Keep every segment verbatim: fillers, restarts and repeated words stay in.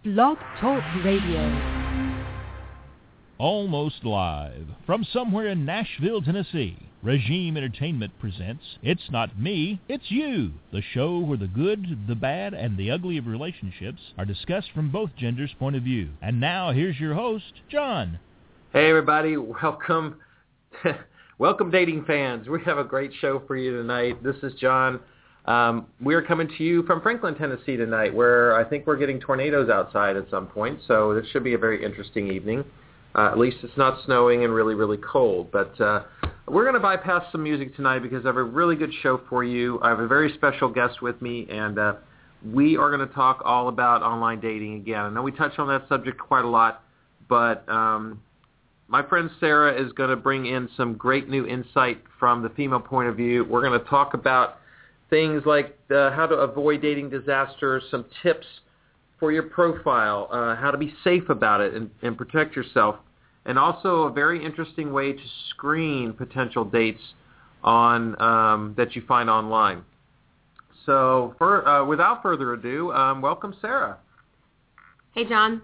Blog Talk Radio. Almost live from somewhere in Nashville, Tennessee, Regime Entertainment presents It's Not Me, It's You, the show where the good, the bad, and the ugly of relationships are discussed from both genders' point of view. And now, here's your host, John. Hey, everybody. Welcome. Welcome, dating fans. We have a great show for you tonight. This is John. Um, we're coming to you from Franklin, Tennessee tonight, where I think we're getting tornadoes outside at some point, so this should be a very interesting evening. Uh, at least it's not snowing and really, really cold. But uh, we're going to bypass some music tonight because I have a really good show for you. I have a very special guest with me, and uh, we are going to talk all about online dating again. I know we touched on that subject quite a lot, but um, my friend Sarah is going to bring in some great new insight from the female point of view. We're going to talk about things like uh, how to avoid dating disasters, some tips for your profile, uh, how to be safe about it and, and protect yourself, and also a very interesting way to screen potential dates on um, that you find online. So for, uh, without further ado, um, welcome, Sarah. Hey, John.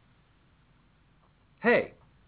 Hey.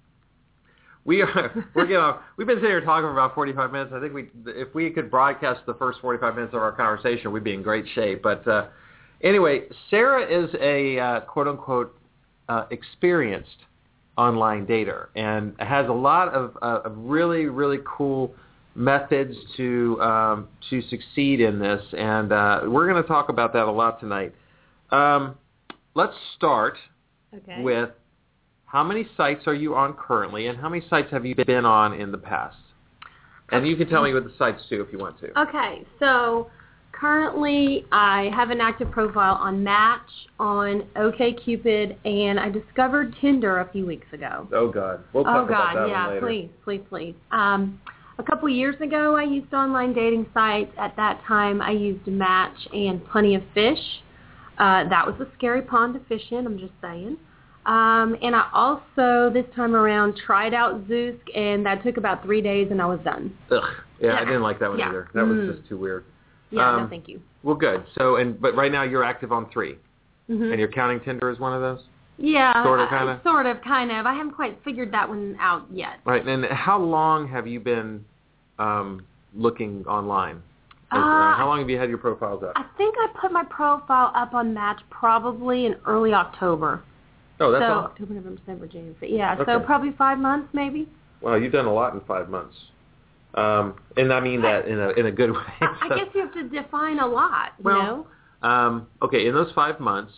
We are, we're getting off. We've been sitting here talking for about forty-five minutes. I think we, if we could broadcast the first forty-five minutes of our conversation, we'd be in great shape. But uh, anyway, Sarah is a uh, quote-unquote uh, experienced online dater and has a lot of, uh, of really, really cool methods to um, to succeed in this. And uh, we're going to talk about that a lot tonight. Um, let's start okay. with how many sites are you on currently, and how many sites have you been on in the past? And you can tell me with the sites, too, if you want to. Okay, so currently I have an active profile on Match, on OkCupid, and I discovered Tinder a few weeks ago. Oh, God. We'll talk oh, about God, that yeah, one later. please, please, please. Um, a couple years ago, I used online dating sites. At that time, I used Match and Plenty of Fish. Uh, that was a scary pond to fish in, I'm just saying. Um, and I also, this time around, tried out Zoosk, and that took about three days, and I was done. Ugh. Yeah, Yeah. I didn't like that one Yeah. either. That Mm. was just too weird. Yeah, Um, no, thank you. Well, good. So, and but right now you're active on three, Mm-hmm. and you're counting Tinder as one of those? Yeah, Sort of, uh, kind of? Sort of, kind of. I haven't quite figured that one out yet. Right, and how long have you been um, looking online? As, uh, Uh, how long have you had your profiles up? I think I put my profile up on Match probably in early October. Oh, that's so, all. October, November, December, January. Yeah, Okay. so probably five months maybe. Well, you've done a lot in five months. Um, and I mean that in a in a good way. I, I guess you have to define a lot, you Well, know? Um, okay, in those five months,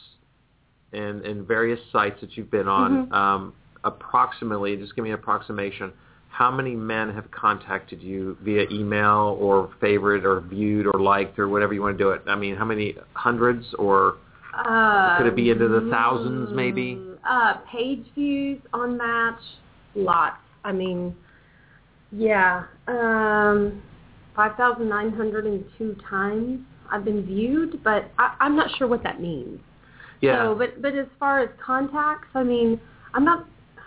and in various sites that you've been on, Mm-hmm. um, approximately, just give me an approximation, how many men have contacted you via email or favorite or viewed or liked or whatever you want to do it? I mean, how many hundreds or Uh, could it be into the thousands maybe? Uh, page views on Match, lots. I mean, yeah, um, five thousand nine hundred two times I've been viewed, but I, I'm not sure what that means. Yeah. So, but but as far as contacts, I mean, I'm not.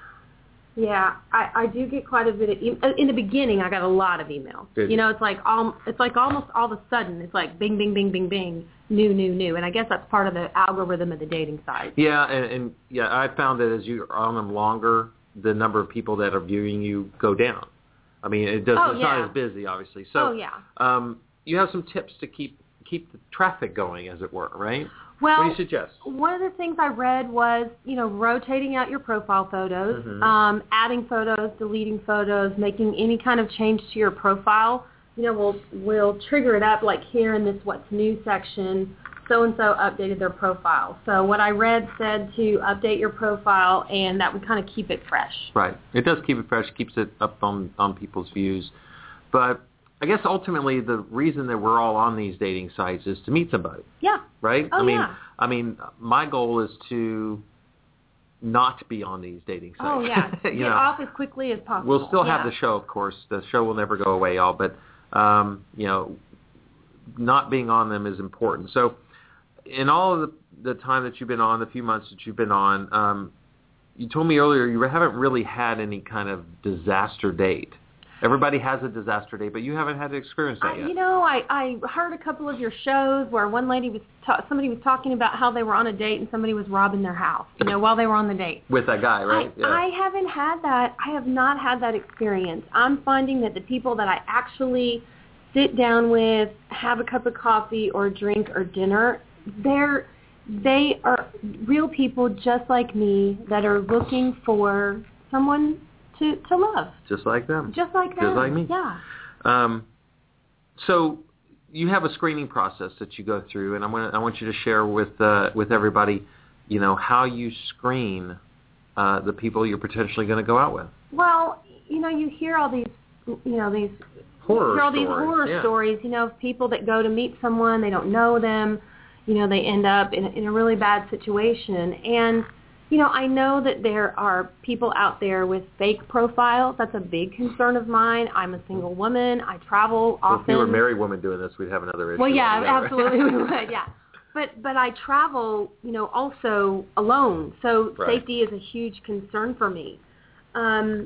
Yeah, I, I do get quite a bit of e- in the beginning. I got a lot of emails. Did you know, it's like all it's like almost all of a sudden it's like bing, bing, bing, bing, bing, new, new, new, and I guess that's part of the algorithm of the dating site. Yeah, and, and yeah, I found that as you're on them longer, the number of people that are viewing you go down. I mean, it does. Oh, it's yeah. not as busy, obviously. So, Oh, yeah. um, you have some tips to keep keep the traffic going, as it were, right? Well, what do you suggest? One of the things I read was, you know, rotating out your profile photos, Mhm. um, adding photos, deleting photos, making any kind of change to your profile. You know, we'll we'll trigger it up like here in this What's New section. So and so updated their profile. So what I read said to update your profile, and that would kind of keep it fresh. Right. It does keep it fresh, keeps it up on, on people's views. But I guess ultimately the reason that we're all on these dating sites is to meet somebody, Yeah. right? Oh, I mean, yeah. I mean, my goal is to not be on these dating sites. Oh, yeah. you Get know, off as quickly as possible. we'll still have Yeah. the show, of course. The show will never go away, y'all. But um, you know, not being on them is important. So, in all of the, the time that you've been on, the few months that you've been on, um, you told me earlier you haven't really had any kind of disaster date. Everybody has a disaster date, but you haven't had to experience that I, yet. You know, I, I heard a couple of your shows where one lady was ta- somebody was talking about how they were on a date and somebody was robbing their house, you know, while they were on the date. With that guy, right? I, yeah. I haven't had that. I have not had that experience. I'm finding that the people that I actually sit down with, have a cup of coffee or a drink or dinner, they're they are real people just like me that are looking for someone to, to love. Just like them. Just like them. Just like me. Yeah. Um, so you have a screening process that you go through, and I want I want you to share with uh, with everybody, you know, how you screen uh, the people you're potentially going to go out with. Well, you know, you hear all these, you know, these horror you hear all stories. these horror yeah. stories. You know, of people that go to meet someone, they don't know them. You know, they end up in, in a really bad situation. And, you know, I know that there are people out there with fake profiles. That's a big concern of mine. I'm a single woman. I travel well, often. If you were a married woman doing this, we'd have another issue. Well, yeah, altogether. absolutely we would, yeah. But but I travel, you know, also alone. So right. safety is a huge concern for me. Um,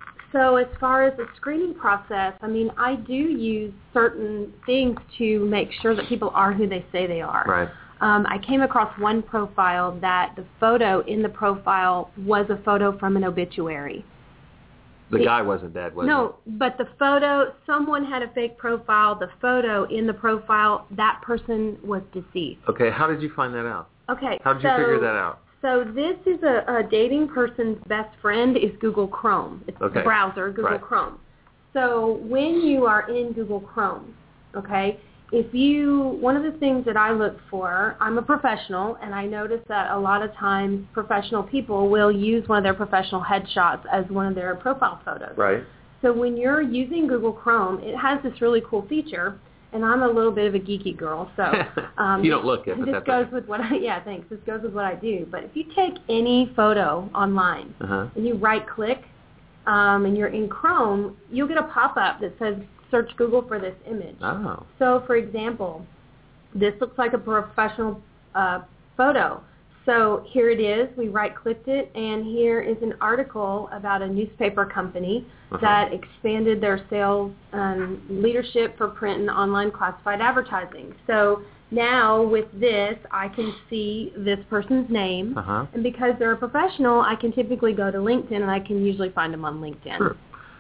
so as far as the screening process, I mean, I do use certain things to make sure that people are who they say they are. Right. Um, I came across one profile that the photo in the profile was a photo from an obituary. The it, guy wasn't dead, was no, he? No, but the photo, someone had a fake profile. The photo in the profile, that person was deceased. Okay, how did you find that out? Okay. How did you so, figure that out? So this is a, a dating person's best friend is Google Chrome. It's okay. the browser, Google right. Chrome. So when you are in Google Chrome, okay, if you, one of the things that I look for, I'm a professional, and I notice that a lot of times professional people will use one of their professional headshots as one of their profile photos. Right. So when you're using Google Chrome, it has this really cool feature, and I'm a little bit of a geeky girl, so um, you don't look it. But this that's goes okay. with what I yeah thanks. This goes with what I do. But if you take any photo online uh-huh. and you right click, um, and you're in Chrome, you'll get a pop up that says search Google for this image. Oh. So for example, this looks like a professional uh, photo. So here it is. We right-clicked it, and here is an article about a newspaper company uh-huh. that expanded their sales um, leadership for print and online classified advertising. So now with this, I can see this person's name, uh-huh. and because they're a professional, I can typically go to LinkedIn, and I can usually find them on LinkedIn. Sure.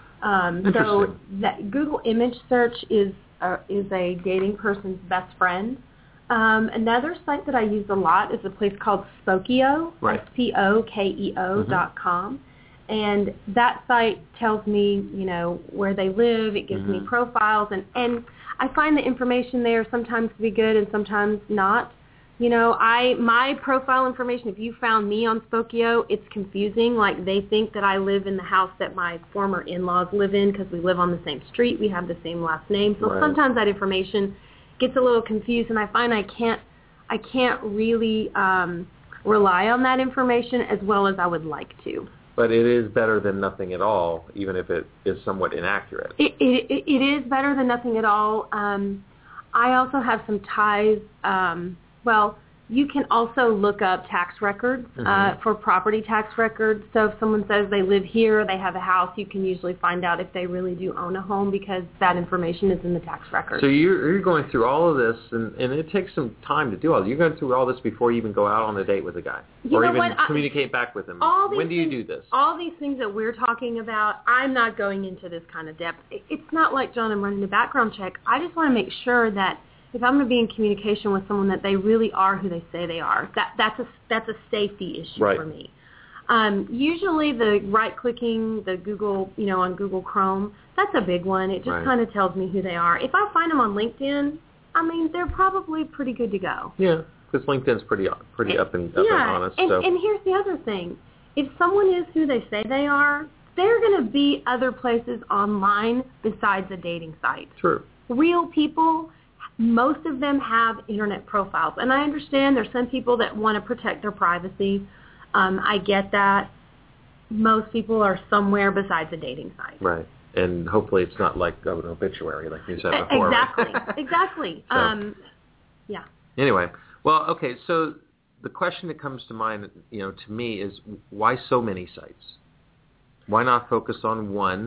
Um, so that Google image search is uh, is a dating person's best friend. Um, another site that I use a lot is a place called Spokeo, right. S P O K E O mm-hmm. dot com. And that site tells me, you know, where they live. It gives mm-hmm. me profiles. And, and I find the information there sometimes to be good and sometimes not. You know, I my profile information, if you found me on Spokeo, it's confusing. Like, they think that I live in the house that my former in-laws live in because we live on the same street. We have the same last name. So right. sometimes that information gets a little confused, and I find I can't I can't really um, rely on that information as well as I would like to. But it is better than nothing at all, even if it is somewhat inaccurate. It it, it is better than nothing at all. Um, I also have some ties. Um, well, you can also look up tax records mm-hmm. uh, for property tax records. So if someone says they live here, they have a house, you can usually find out if they really do own a home because that information is in the tax record. So you're, you're going through all of this, and, and it takes some time to do all this. You're going through all this before you even go out on a date with a guy you or know even what? I, communicate back with him. All these When do you things, do this? All these things that we're talking about, I'm not going into this kind of depth. It's not like, John, I'm running a background check. I just want to make sure that if I'm going to be in communication with someone, that they really are who they say they are. That that's a that's a safety issue right. for me. Um, usually, the right-clicking, the Google, you know, on Google Chrome, that's a big one. It just right. kind of tells me who they are. If I find them on LinkedIn, I mean, they're probably pretty good to go. Yeah, because LinkedIn's pretty pretty up and up yeah, and honest. and, so. and here's the other thing: if someone is who they say they are, they're going to be other places online besides a dating site. True. Real people. Most of them have internet profiles, and I understand there's some people that want to protect their privacy. Um, I get that. Most people are somewhere besides a dating site. Right, and hopefully it's not like an obituary, like you said before. Exactly, right? exactly. So, um, yeah. Anyway, well, okay, so the question that comes to mind, you know, to me is why so many sites? Why not focus on one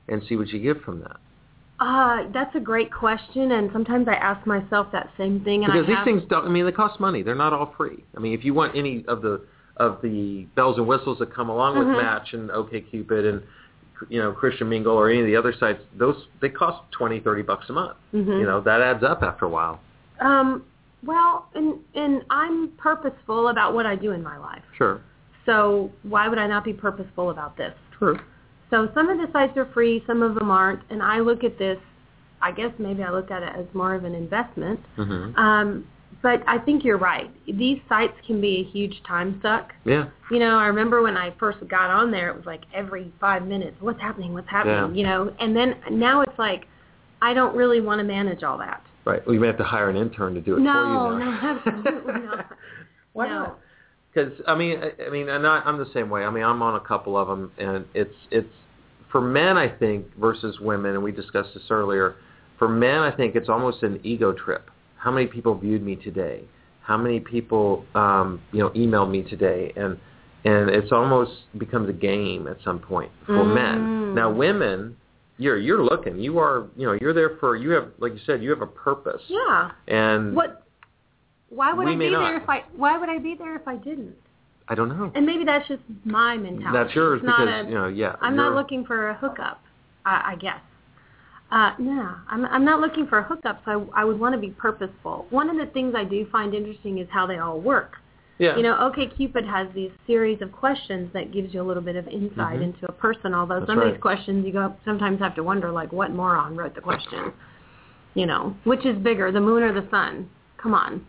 and see what you get from that? Uh, that's a great question, and sometimes I ask myself that same thing. And because I these have, things don't, I mean, they cost money. They're not all free. I mean, if you want any of the of the bells and whistles that come along mm-hmm. with Match and OkCupid and, you know, Christian Mingle or any of the other sites, those, they cost twenty, thirty bucks a month. Mm-hmm. You know, that adds up after a while. Um, well, and, and I'm purposeful about what I do in my life. Sure. So why would I not be purposeful about this? True. So some of the sites are free, some of them aren't, and I look at this, I guess maybe I look at it as more of an investment. Mm-hmm. Um, but I think you're right. These sites can be a huge time suck. Yeah. You know, I remember when I first got on there, it was like every five minutes, what's happening, what's happening, Yeah. you know, and then now it's like, I don't really want to manage all that. Right. Well, you may have to hire an intern to do it no, for you now. No, absolutely not. Why no. not? Because I mean, I, I mean, and I, I'm the same way. I mean, I'm on a couple of them, and it's it's for men, I think, versus women, and we discussed this earlier. For men, I think it's almost an ego trip. How many people viewed me today? How many people, um, you know, emailed me today? And and it's almost becomes a game at some point for mm. men. Now, women, you're you're looking. You are, you know, you're there for. You have, like you said, you have a purpose. Yeah. And what? Why would we I may be not. there if I? Why would I be there if I didn't? I don't know. And maybe that's just my mentality. That's yours it's not because a, you know, yeah. I'm not looking for a hookup. I, I guess. Uh, no, I'm I'm not looking for a hookup. So I, I would want to be purposeful. One of the things I do find interesting is how they all work. Yeah. You know, OkCupid has these series of questions that gives you a little bit of insight mm-hmm. into a person. Although That's some right. of these questions you go sometimes have to wonder, like, what moron wrote the question? You know, which is bigger, the moon or the sun? Come on.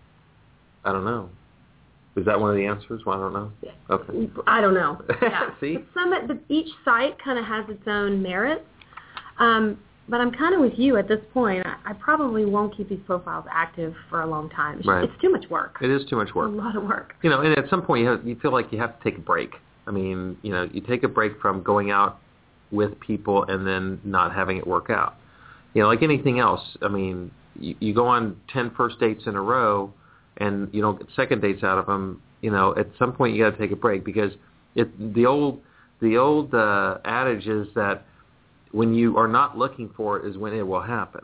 I don't know. Is that one of the answers? Well, I don't know. Okay. I don't know. Yeah. See? But some, but each site kind of has its own merits. Um, but I'm kind of with you at this point. I, I probably won't keep these profiles active for a long time. It's, Right. it's too much work. It is too much work. It's a lot of work. You know, and at some point you, have, you feel like you have to take a break. I mean, you know, you take a break from going out with people and then not having it work out. You know, like anything else. I mean, you, you go on ten first dates in a row and you don't get second dates out of them. You know, at some point you got to take a break because it, the old the old uh, adage is that when you are not looking for it is when it will happen.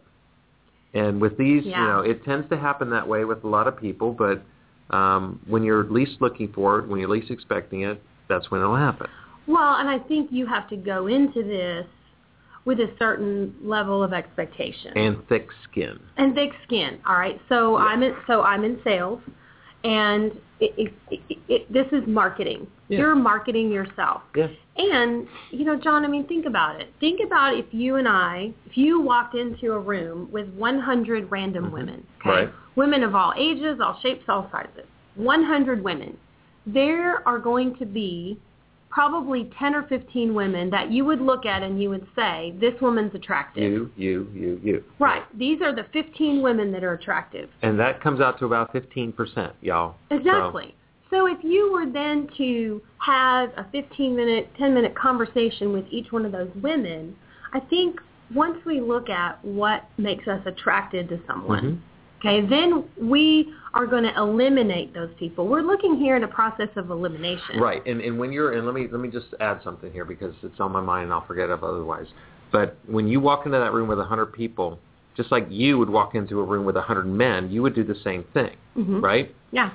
And with these, Yeah. you know, it tends to happen that way with a lot of people, but um, when you're least looking for it, when you're least expecting it, that's when it'll happen. Well, and I think you have to go into this with a certain level of expectation. And thick skin. And thick skin. All right. So Yeah. I'm in, so I'm in sales, and it, it, it, it, this is marketing. Yeah. You're marketing yourself. Yeah. And you know, John, I mean, think about it. Think about if you and I, if you walked into a room with one hundred random Mm-hmm. women, okay, Right. women of all ages, all shapes, all sizes, one hundred women. There are going to be probably ten or fifteen women that you would look at and you would say, this woman's attractive. You, you, you, you. Right. These are the fifteen women that are attractive. And that comes out to about fifteen percent, y'all. Exactly. So if you were then to have a fifteen-minute, ten-minute conversation with each one of those women, I think once we look at what makes us attracted to someone, Mm-hmm. okay, then we are going to eliminate those people. We're looking here at a process of elimination. Right, and and when you're and let me let me just add something here because it's on my mind and I'll forget it otherwise. But when you walk into that room with a hundred people, just like you would walk into a room with a hundred men, you would do the same thing, Mm-hmm. right? Yeah.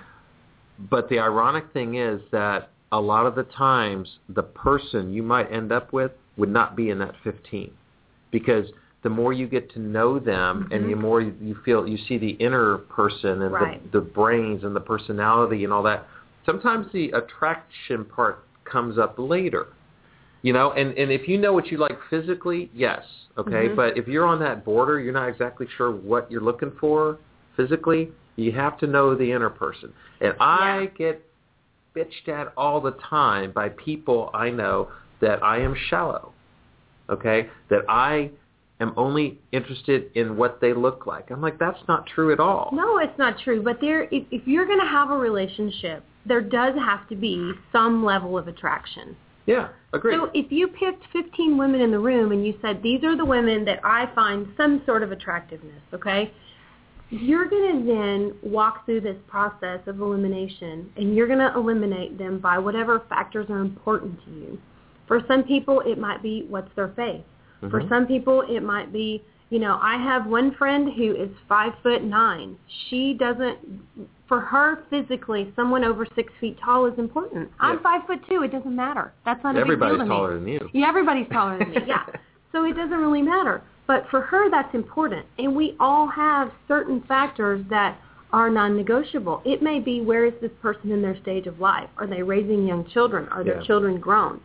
But the ironic thing is that a lot of the times the person you might end up with would not be in that fifteen, because the more you get to know them, Mm-hmm. and the more you feel, you see the inner person and Right. the, the brains and the personality and all that. Sometimes the attraction part comes up later, you know. And, and if you know what you like physically, yes, okay. Mhm. But if you're on that border, you're not exactly sure what you're looking for physically. You have to know the inner person. And I Yeah. get bitched at all the time by people I know that I am shallow, okay, that I am only interested in what they look like. I'm like, that's not true at all. No, it's not true. But there, if, if you're going to have a relationship, there does have to be some level of attraction. Yeah, agreed. So if you picked fifteen women in the room and you said, these are the women that I find some sort of attractiveness, okay, you're going to then walk through this process of elimination, and you're going to eliminate them by whatever factors are important to you. For some people, it might be what's their faith. Mm-hmm. For some people, it might be, you know, I have one friend who is five foot nine. She doesn't, for her physically, someone over six feet tall is important. Yeah. I'm five foot two. It doesn't matter. That's not a Everybody's big deal to taller me. than you. Yeah, everybody's taller than me. Yeah. So it doesn't really matter. But for her, that's important. And we all have certain factors that are non-negotiable. It may be, where is this person in their stage of life? Are they raising young children? Are their Yeah. children grown?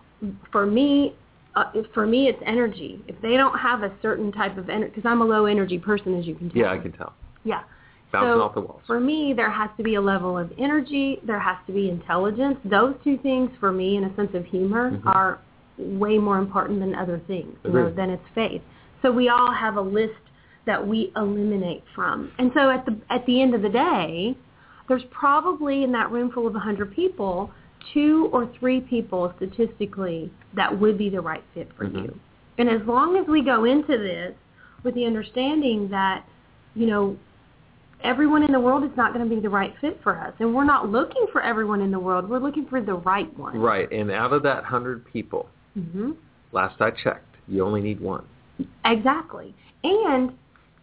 For me, uh, for me, it's energy. If they don't have a certain type of energy, because I'm a low energy person, as you can tell. Yeah, I can tell. Yeah. Bouncing so off the walls. For me, there has to be a level of energy. There has to be intelligence. Those two things, for me, and a sense of humor, Mm-hmm. are way more important than other things. You Agreed. know, than it's faith. So we all have a list that we eliminate from. And so at the at the end of the day, there's probably in that room full of one hundred people, two or three people statistically that would be the right fit for Mm-hmm. you. And as long as we go into this with the understanding that, you know, everyone in the world is not going to be the right fit for us. And we're not looking for everyone in the world. We're looking for the right one. Right, and out of that one hundred people, Mm-hmm. last I checked, you only need one. Exactly. And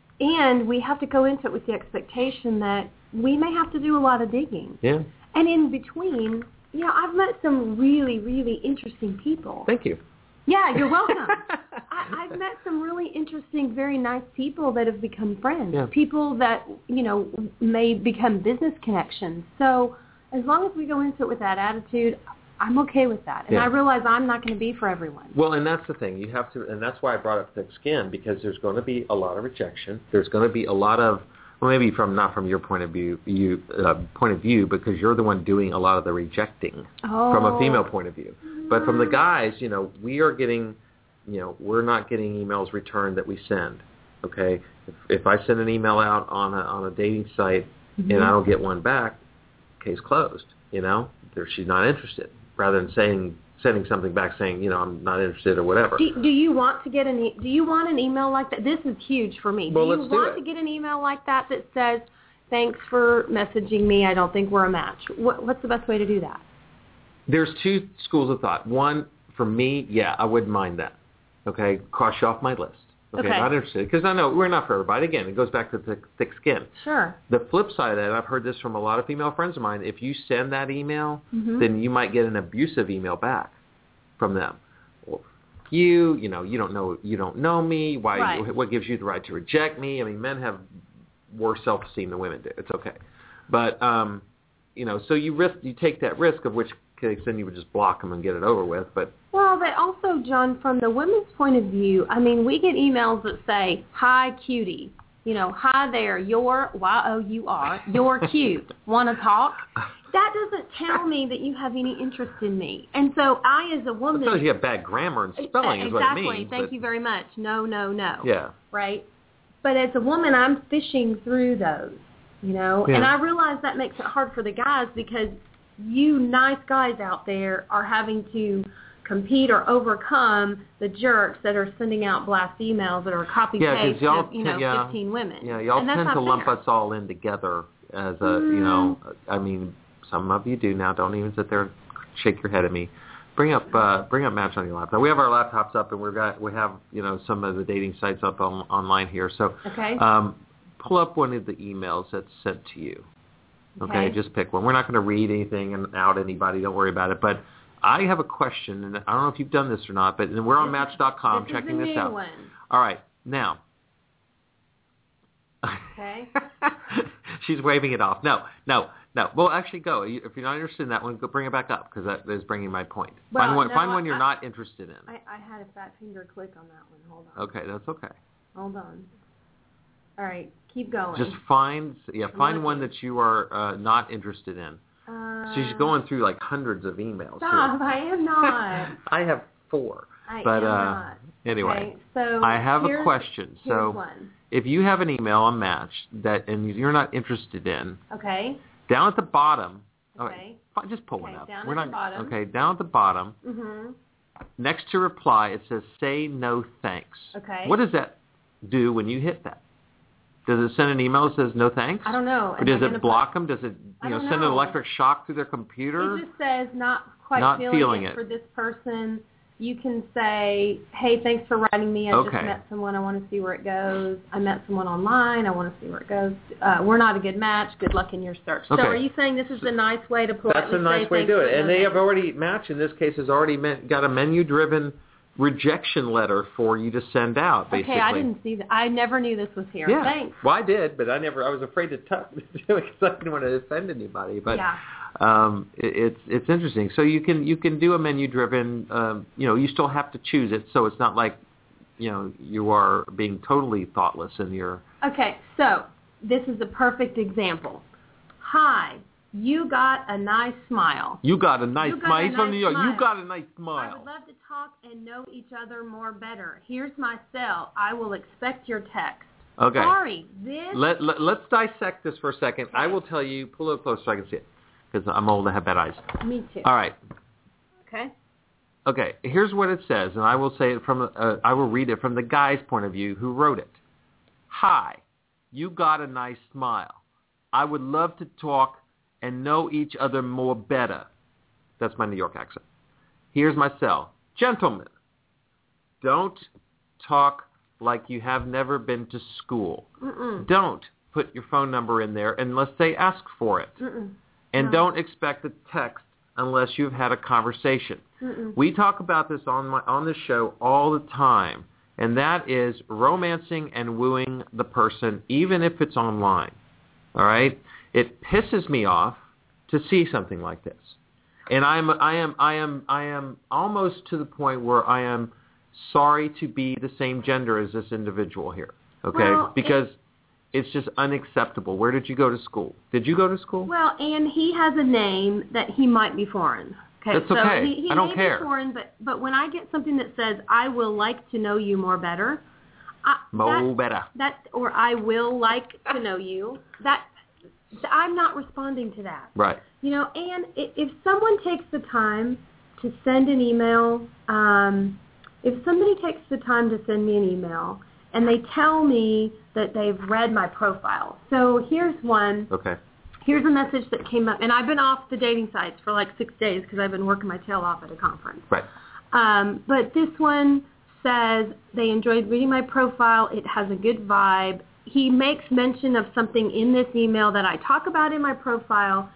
and we have to go into it with the expectation that we may have to do a lot of digging. Yeah. And in between, you know, I've met some really, really interesting people. Thank you. Yeah, you're welcome. I, I've met some really interesting, very nice people that have become friends. Yeah. People that, you know, may become business connections. So as long as we go into it with that attitude, I'm okay with that. And Yeah. I realize I'm not going to be for everyone. Well, and that's the thing. You have to, and that's why I brought up thick skin, because there's going to be a lot of rejection. There's going to be a lot of, well, maybe from not from your point of view, you uh, point of view, because you're the one doing a lot of the rejecting Oh. from a female point of view. But from the guys, you know, we are getting, you know, we're not getting emails returned that we send. Okay, if, if I send an email out on a on a dating site Mm-hmm. and I don't get one back, case closed. You know, there, she's not interested. Rather than saying sending something back saying, you know, I'm not interested or whatever. Do, do you want to get an e- Do you want an email like that? This is huge for me. Well, do you let's do want it. to get an email like that that says, "Thanks for messaging me. I don't think we're a match." What, what's the best way to do that? There's two schools of thought. One, for me, yeah, I wouldn't mind that. Okay, cross you off my list. Okay, Okay. not interested, because I know we're not for everybody. Again, it goes back to thick, thick skin. Sure. The flip side of that, and I've heard this from a lot of female friends of mine, if you send that email, Mhm. then you might get an abusive email back from them. Well, you, you know, you don't know, you don't know me. Why? Right. What gives you the right to reject me? I mean, men have worse self-esteem than women do. It's okay, but um, you know, so you risk, you take that risk, of which case then you would just block them and get it over with. But Well, but also, John, from the women's point of view, I mean, we get emails that say, "Hi, cutie." You know, "Hi there, you're, Y O U R, you're cute. Want to talk?" That doesn't tell me that you have any interest in me. And so I, as a woman... it tells you have bad grammar and spelling is what it means. Exactly. Thank but, you very much. No, no, no. Yeah. Right? But as a woman, I'm fishing through those, you know? Yeah. And I realize that makes it hard for the guys, because you nice guys out there are having to compete or overcome the jerks that are sending out blast emails that are copy Yeah, 'cause paste y'all of, you know, t- yeah. fifteen women. Yeah, y'all And that's tend not to lump fair. us all in together as a, you know, I mean, some of you do now. Don't even sit there and shake your head at me. Bring up, uh, bring up Match on your laptop. We have our laptops up, and we've got, we have, you know, some of the dating sites up on, online here. So, Okay. um, pull up one of the emails that's sent to you. Okay, Okay. just pick one. We're not going to read anything and out anybody. Don't worry about it. But I have a question, and I don't know if you've done this or not, but we're on Match dot com this checking is a this new out. one. All right, now. Okay. She's waving it off. No, no, no. Well, actually, go. You- If you're not interested in that one, go bring it back up, because that is bringing my point. Well, find one, no, find one you're I- not interested in. I, I had a fat finger click on that one. Hold on. Okay, that's okay. Hold on. All right. Keep going. Just find, yeah, find one looking. that you are uh, not interested in. Uh, She's going through like hundreds of emails. Stop. here. I am not. I have four. I but am uh, not. anyway, Okay, so I have a here's- question. Here's So, one. if you have an email on Match that and you're not interested in, Okay. down at the bottom. all right, Okay. fi- just pull Okay, one up. down We're at not the bottom. okay. Down at the bottom. Mhm. Next to reply, it says "Say no thanks." Okay. What does that do when you hit that? Does it send an email that says no thanks? I don't know. Or Am does I it gonna block them? Does it I you know don't send an know. electric shock through their computer? It just says not quite Not feeling, feeling it, it. for this person. You can say, hey, thanks for writing me. I Okay. just met someone. I want to see where it goes. I met someone online. I want to see where it goes. Uh, we're not a good match. Good luck in your search. Okay. So are you saying this is a nice way to politely That's a nice say way to do thanks it. for And no they have thanks? already, Match in this case has already meant, got a menu-driven rejection letter for you to send out, basically. Okay, I didn't see that. I never knew this was here. Yeah. Thanks. Well, I did, but I never, I was afraid to touch it because I didn't want to offend anybody. But Yeah. um, it, it's it's interesting. So you can you can do a menu-driven, um, you know, you still have to choose it, so it's not like, you know, you are being totally thoughtless in your... Okay, so this is a perfect example. Hi, you got a nice smile. You got a nice You got smile. a He's from nice New York. smile. You got a nice I smile. would love to talk and know each other more better. Here's my cell. I will expect your text. Okay. Sorry, this... Let, let, let's dissect this for a second. I will tell you, pull it close so I can see it, because I'm old and have bad eyes. Me too. All right. Okay. Okay, here's what it says, and I will say it from, uh, I will read it from the guy's point of view who wrote it. Hi, you got a nice smile. I would love to talk and know each other more better. That's my New York accent. Here's my cell. Gentlemen, don't talk like you have never been to school. Mm-mm. Don't put your phone number in there unless they ask for it. Mm-mm. And No. don't expect a text unless you've had a conversation. Mm-mm. We talk about this on my on this show all the time, and that is romancing and wooing the person, even if it's online. All right? It pisses me off to see something like this. And I'm I am I am I am almost to the point where I am sorry to be the same gender as this individual here. Okay? Well, because it's just unacceptable. Where did you go to school? Did you go to school? Well, and he has a name that he might be foreign. Okay, That's so okay. He, he I don't may care. Be foreign, but but when I get something that says I will like to know you more better, I, Mo that, better. that or I will like to know you, that I'm not responding to that. Right. You know, and i- if someone takes the time to send an email, um, if somebody takes the time to send me an email and they tell me that they've read my profile. So here's one. Okay. Here's a message that came up, and I've been off the dating sites for like six days because I've been working my tail off at a conference. Right. Um, but this one says they enjoyed reading my profile. It has a good vibe. He makes mention of something in this email that I talk about in my profile,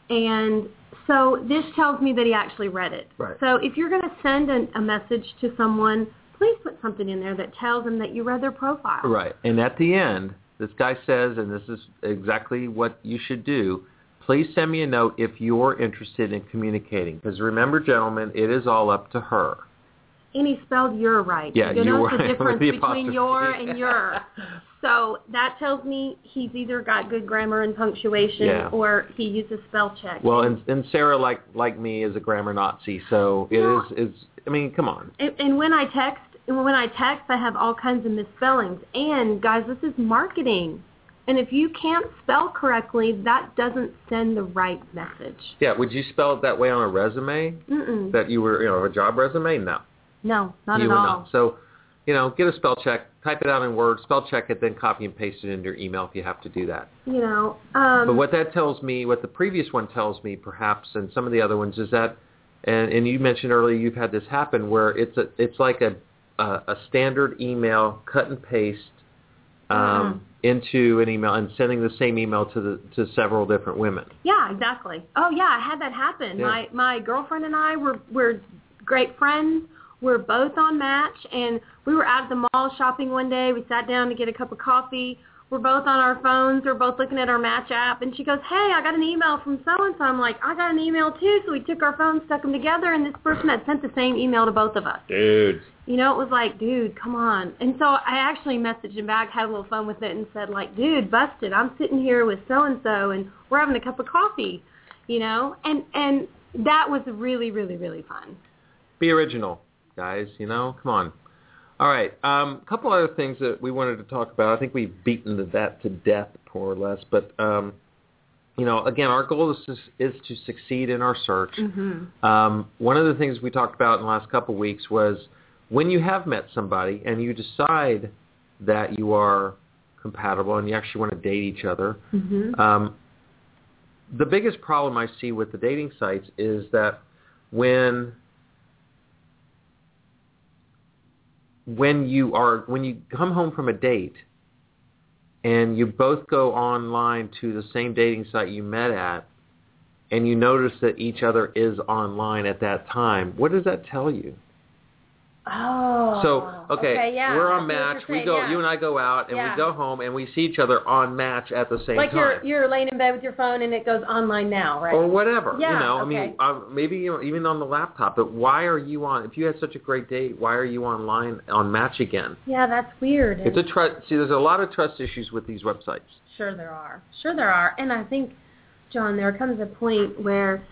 and so this tells me that he actually read it. Right. So if you're going to send an, a message to someone, please put something in there that tells them that you read their profile. Right. And at the end, this guy says, and this is exactly what you should do, please send me a note if you're interested in communicating. Because remember, gentlemen, it is all up to her. And he spelled your right. Yeah, you you know were the with difference the between apostrophe. your and your. So that tells me he's either got good grammar and punctuation Yeah. or he uses spell check. Well, and, and Sarah, like like me, is a grammar Nazi, so it No. is, is, I mean, come on. And, and when I text, and when I text, I have all kinds of misspellings. And guys, this is marketing. And if you can't spell correctly, that doesn't send the right message. Yeah, would you spell it that way on a resume? Mm-mm. That you were, you know, a job resume? No. No, not you at would all. not. So, you know, get a spell check, type it out in Word, spell check it, then copy and paste it into your email if you have to do that. You know. Um, But what that tells me, what the previous one tells me perhaps, and some of the other ones, is that, and, and you mentioned earlier you've had this happen, where it's a, it's like a, a, a standard email, cut and paste um, Mhm. into an email and sending the same email to the to several different women. Yeah, exactly. Oh yeah, I had that happen. Yeah. My my girlfriend and I were were great friends. We're both on Match, and we were at the mall shopping one day. We sat down to get a cup of coffee. We're both on our phones. We're both looking at our Match app, and she goes, "Hey, I got an email from so-and-so." I'm like, "I got an email too." So we took our phones, stuck them together, and this person had sent the same email to both of us. Dude. You know, it was like, dude, come on. And so I actually messaged him back, had a little fun with it, and said, like, dude, busted. I'm sitting here with so-and-so, and we're having a cup of coffee, you know? And and that was really, really, really fun. Be original, guys, you know? Come on. All right. A um, couple other things that we wanted to talk about. I think we've beaten that to death, more or less. But, um, you know, again, our goal is to, is to succeed in our search. Mm-hmm. Um, one of the things we talked about in the last couple of weeks was when you have met somebody and you decide that you are compatible and you actually want to date each other, Mm-hmm. um, the biggest problem I see with the dating sites is that when when you are when you come home from a date and you both go online to the same dating site you met at, and you notice that each other is online at that time, what does that tell you? Oh. So, okay, okay yeah. we're on That's what Match. you're We saying, go, yeah. you and I go out, and Yeah. we go home, and we see each other on Match at the same like time. Like you're you're laying in bed with your phone, and it goes online now, right? Or whatever, yeah, you know. okay. I mean, uh, maybe you know, even on the laptop. But why are you on? If you had such a great date, why are you online on Match again? Yeah, that's weird. It's a trust. See, there's a lot of trust issues with these websites. Sure, there are. Sure, there are. And I think, John, there comes a point where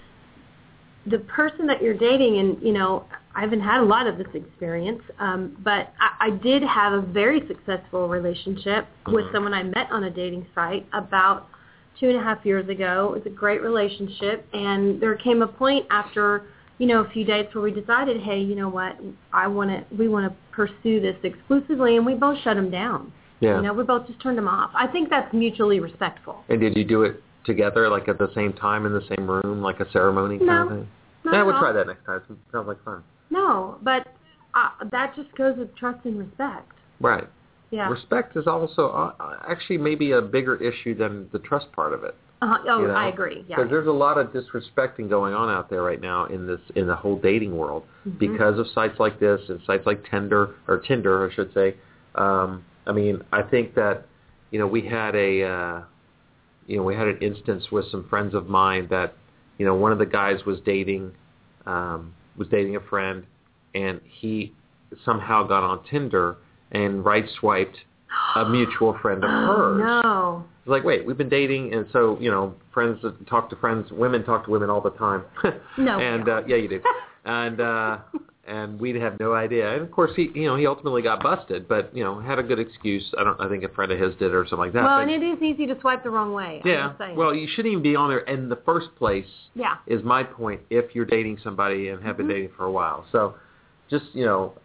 the person that you're dating, and you know, I haven't had a lot of this experience, um, but I, I did have a very successful relationship mm-hmm. with someone I met on a dating site about two and a half years ago. It was a great relationship, and there came a point after, you know, a few dates where we decided, hey, you know what, I want to, we want to pursue this exclusively, and we both shut him down. Yeah. You know, we both just turned him off. I think that's mutually respectful. And did you do it together, like at the same time in the same room, like a ceremony kind no, of thing? Not yeah, at we'll all. try that next time. It sounds like fun. No, but uh, that just goes with trust and respect. Right. Yeah. Respect is also uh, actually maybe a bigger issue than the trust part of it. Uh, oh, you know? I agree. Yeah. Because there's a lot of disrespecting going on out there right now in this in the whole dating world mm-hmm. because of sites like this and sites like Tinder or Tinder, I should say. Um, I mean, I think that you know we had a uh, you know we had an instance with some friends of mine that you know one of the guys was dating. Um, was dating a friend, and he somehow got on Tinder and right-swiped a mutual friend of hers. Oh, no. It's like, wait, we've been dating, and so, you know, friends talk to friends, women talk to women all the time. No. And, uh, yeah, you do. And, uh, and we'd have no idea. And, of course, he, you know, he ultimately got busted, but, you know, had a good excuse. I don't, I think a friend of his did or something like that. Well, but, and it is easy to swipe the wrong way. Yeah. Well, you shouldn't even be on there in the first place. Yeah. Is my point if you're dating somebody and have been mm-hmm. dating for a while. So, just you know,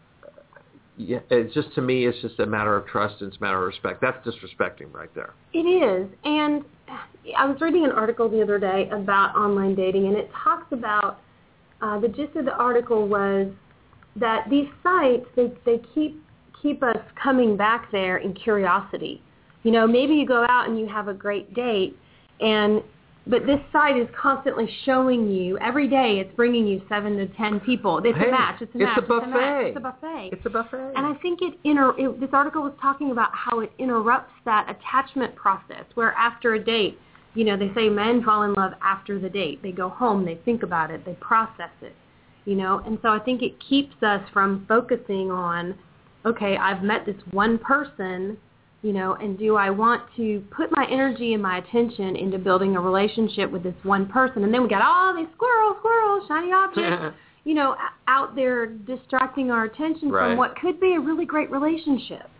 yeah, it's just to me, it's just a matter of trust and it's a matter of respect. That's disrespecting right there. It is, and I was reading an article the other day about online dating, and it talks about uh, the gist of the article was that these sites, they, they keep keep us coming back there in curiosity. You know, maybe you go out and you have a great date, and but this site is constantly showing you, every day it's bringing you seven to ten people. It's hey, a match. It's a it's match. A buffet. It's a match. It's a buffet. It's a buffet. And I think it, inter- it, this article was talking about how it interrupts that attachment process, where after a date, you know, they say men fall in love after the date. They go home, they think about it, they process it. You know, and so I think it keeps us from focusing on, okay, I've met this one person, you know, and do I want to put my energy and my attention into building a relationship with this one person? And then we got all these squirrels, squirrels, shiny objects, you know, out there distracting our attention right. from what could be a really great relationship.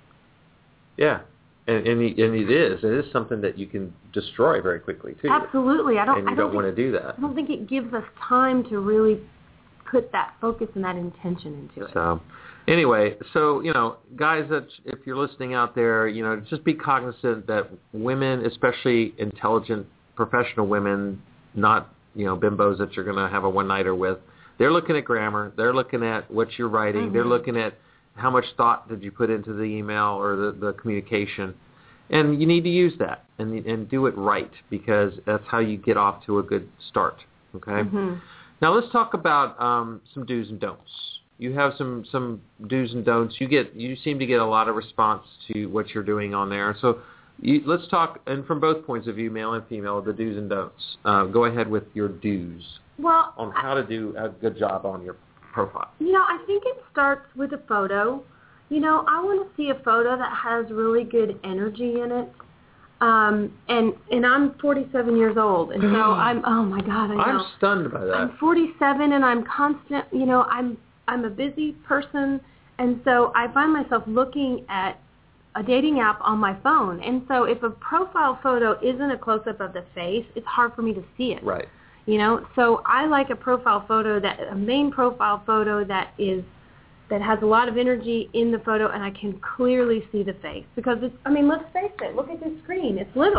Yeah. And, and, and it is. It is something that you can destroy very quickly, too. Absolutely. I don't, and you I don't, don't want to do that. I don't think it gives us time to really put that focus and that intention into it. So, anyway, so, you know, guys, that if you're listening out there, you know, just be cognizant that women, especially intelligent professional women, not, you know, bimbos that you're going to have a one-nighter with, they're looking at grammar. They're looking at what you're writing. Mm-hmm. They're looking at how much thought did you put into the email or the, the communication. And you need to use that and and do it right because that's how you get off to a good start, okay? Mm-hmm. Now let's talk about um, some do's and don'ts. You have some, some do's and don'ts. You get you seem to get a lot of response to what you're doing on there. So you, let's talk, and from both points of view, male and female, the do's and don'ts. Uh, go ahead with your do's well, on how to do a good job on your profile. You know, I think it starts with a photo. You know, I want to see a photo that has really good energy in it. Um, and and I'm forty-seven years old, and so I'm, oh my God, I know. I'm stunned by that. I'm forty-seven, and I'm constant, you know, I'm I'm a busy person, and so I find myself looking at a dating app on my phone. And so if a profile photo isn't a close-up of the face, it's hard for me to see it. Right. You know, so I like a profile photo, that a main profile photo that is that has a lot of energy in the photo, and I can clearly see the face. Because, it's, I mean, let's face it, look at this screen. It's little.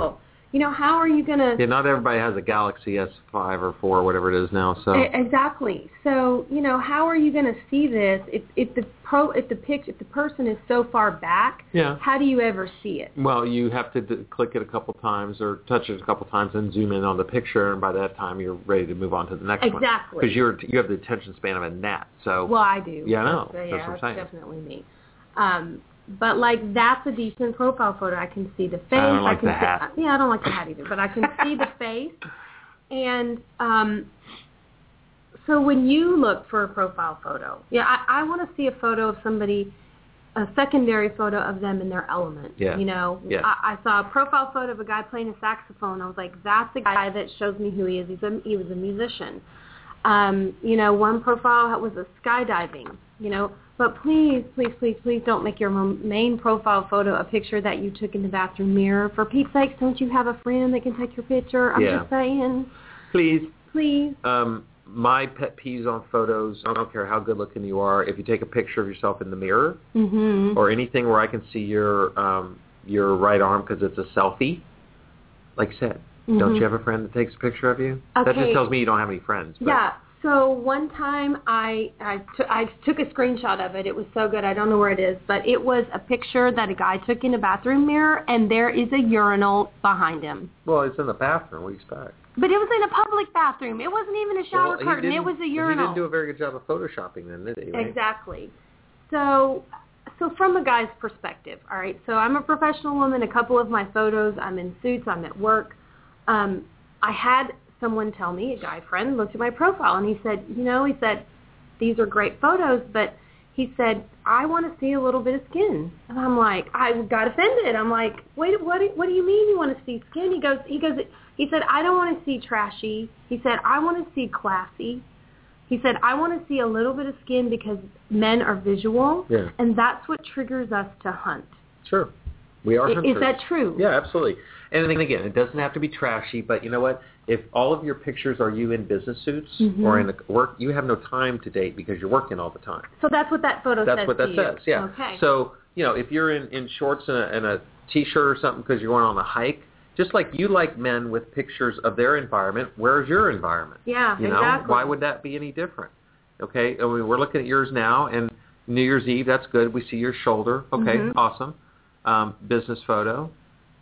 You know, how are you going to... Yeah, not everybody has a Galaxy S five or four or whatever it is now. So Exactly. So, you know, how are you going to see this if, if the pro, if the pic, if the person is so far back? Yeah. How do you ever see it? Well, you have to d- click it a couple times or touch it a couple times and zoom in on the picture, and by that time you're ready to move on to the next exactly. one. Exactly. Because you're you have the attention span of a gnat. So. Well, I do. Yeah, I know. That's, that's yeah, what I'm that's saying. definitely me. Um, But, like, that's a decent profile photo. I can see the face. I don't like I can the hat. See, yeah, I don't like the hat either, but I can see the face. And um, so when you look for a profile photo, yeah, I, I want to see a photo of somebody, a secondary photo of them in their element. Yeah. You know, yeah. I, I saw a profile photo of a guy playing a saxophone. I was like, that's a guy that shows me who he is. He's a, he was a musician. Um, you know, one profile was a skydiving, you know. But please, please, please, please don't make your main profile photo a picture that you took in the bathroom mirror. For Pete's sakes, don't you have a friend that can take your picture? I'm yeah. just saying. Please. Please. Um, my pet peeves on photos, I don't care how good looking you are, if you take a picture of yourself in the mirror mm-hmm. or anything where I can see your um, your right arm because it's a selfie, like I said, mm-hmm. don't you have a friend that takes a picture of you? Okay. That just tells me you don't have any friends. But. Yeah. So one time I I, t- I took a screenshot of it. It was so good. I don't know where it is, but it was a picture that a guy took in a bathroom mirror, and there is a urinal behind him. Well, it's in the bathroom. What do you expect? But it was in a public bathroom. It wasn't even a shower well, curtain. It was a urinal. He didn't do a very good job of photoshopping then, did he? Right? Exactly. So, so from a guy's perspective, all right, so I'm a professional woman. A couple of my photos, I'm in suits. I'm at work. Um, I had... someone tell me, a guy friend looked at my profile, and he said, you know, he said, these are great photos, but he said, I want to see a little bit of skin. And I'm like, I got offended. I'm like, wait, what do, what do you mean you want to see skin? He goes, he goes, he said, I don't want to see trashy. He said, I want to see classy. He said, I want to see a little bit of skin because men are visual, yeah. and that's what triggers us to hunt. Sure. We are hunters. Is that true? Yeah, absolutely. And then again, it doesn't have to be trashy, but you know what? If all of your pictures are you in business suits mm-hmm. or in a work, you have no time to date because you're working all the time. So that's what that photo that's says what that to says, you. yeah. Okay. So, you know, if you're in, in shorts and a, and a T-shirt or something because you're going on a hike, just like you like men with pictures of their environment, where's your environment? Yeah, you know? exactly. Why would that be any different? Okay, I mean, we're looking at yours now, and New Year's Eve, that's good. We see your shoulder. Okay, mm-hmm. awesome. Um, business photo.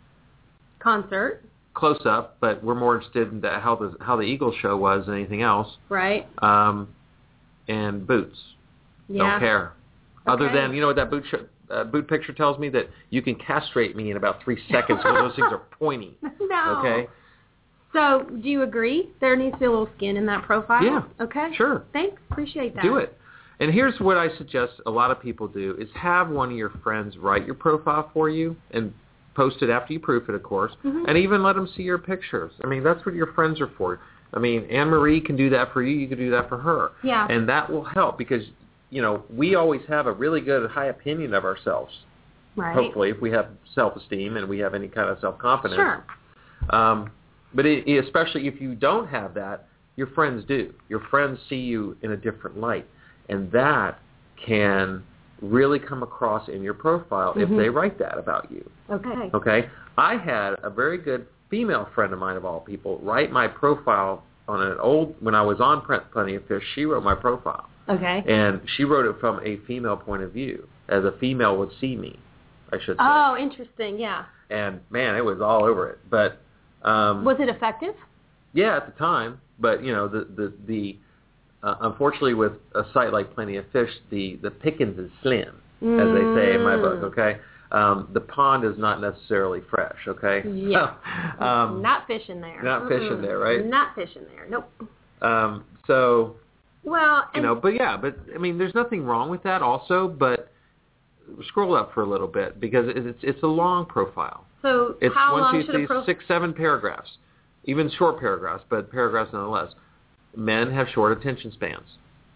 Concert. Close up, but we're more interested in the, how the how the Eagles show was than anything else. Right. Um, and boots. Yeah. Don't care. Okay. Other than, you know what that boot sh- uh, boot picture tells me? That you can castrate me in about three seconds because those things are pointy. No. Okay. So, do you agree there needs to be a little skin in that profile? Yeah. Okay. Sure. Thanks. Appreciate that. Do it. And here's what I suggest a lot of people do is have one of your friends write your profile for you and post it after you proof it, of course, mm-hmm. and even let them see your pictures. I mean, that's what your friends are for. I mean, Anne-Marie can do that for you. You can do that for her. Yeah. And that will help because, you know, we always have a really good high opinion of ourselves. Right. Hopefully, if we have self-esteem and we have any kind of self-confidence. Sure. Um, but it, especially if you don't have that, your friends do. Your friends see you in a different light. And that can really come across in your profile mm-hmm. if they write that about you. Okay. Okay? I had a very good female friend of mine, of all people, write my profile on an old, when I was on Plenty of Fish, she wrote my profile. Okay. And she wrote it from a female point of view, as a female would see me, I should say. Oh, interesting, yeah. And, man, it was all over it. But um, was it effective? Yeah, at the time. But, you know, the, the, the Uh, unfortunately, with a site like Plenty of Fish, the, the pickings is slim, mm. as they say in my book, okay? Um, the pond is not necessarily fresh, okay? Yeah. So, um, not fish in there. Not Mm-mm. fish in there, right? Not fish in there, nope. Um, so, well, you know, but yeah, but, I mean, there's nothing wrong with that also, but scroll up for a little bit because it's it's a long profile. So it's how one, long two, should three, a profile? six, seven paragraphs, even short paragraphs, but paragraphs nonetheless. Men have short attention spans.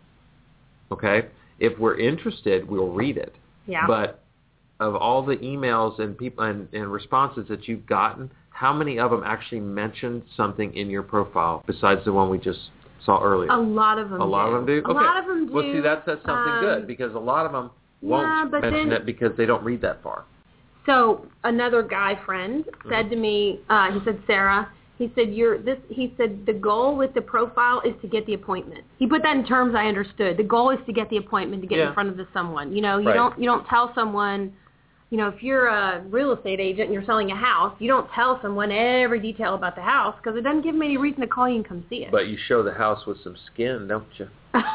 Okay? If we're interested, we'll read it. Yeah. But of all the emails and people and, and responses that you've gotten, how many of them actually mentioned something in your profile besides the one we just saw earlier? A lot of them A lot do. of them do? A Okay. lot of them do. Well, see, that says something um, good because a lot of them won't yeah, but mention then, it because they don't read that far. So another guy friend said to me, uh, he said, Sarah, he said, you're this. He said, the goal with the profile is to get the appointment. He put that in terms I understood. The goal is to get the appointment, to get yeah. in front of the someone. You know, you right. don't you don't tell someone, you know, if you're a real estate agent and you're selling a house, you don't tell someone every detail about the house because it doesn't give them any reason to call you and come see it. But you show the house with some skin, don't you?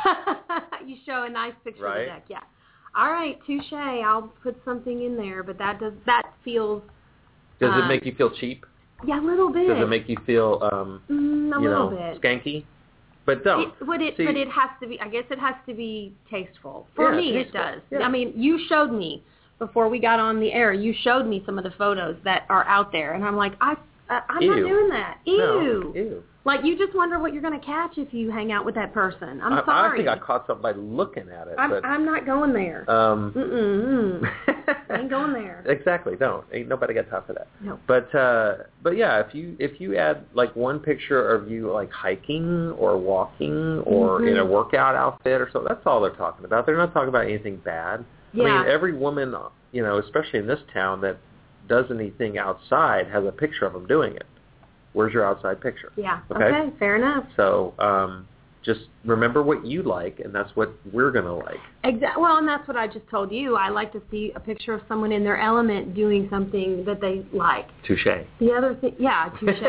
You show a nice picture right. of the deck, yeah. All right, touche. I'll put something in there, but that does that feels. Does um, it make you feel cheap? Yeah, a little bit. Does it make you feel, um, mm, a you little know, bit. skanky? But don't. It, but it, See, but it has to be. I guess it has to be tasteful. For yeah, me, tasteful. it does. Yeah. I mean, you showed me before we got on the air. You showed me some of the photos that are out there, and I'm like, I, I I'm Ew. not doing that. Ew. No, ew. Like, you just wonder what you're going to catch if you hang out with that person. I'm I, sorry. I think I caught something by looking at it. I'm, but, I'm not going there. um, Mm-mm. Ain't going there. Exactly. Don't. Ain't nobody got time for that. No. But uh, but yeah, if you if you add like one picture of you like hiking or walking or mm-hmm. in a workout outfit or something, that's all they're talking about. They're not talking about anything bad. Yeah. I mean, every woman, you know, especially in this town that does anything outside has a picture of them doing it. Where's your outside picture? Yeah. Okay. Okay. Fair enough. So um, just remember what you like, and that's what we're going to like. Exactly. Well, and that's what I just told you. I like to see a picture of someone in their element doing something that they like. Touche. The other thing, yeah, touche.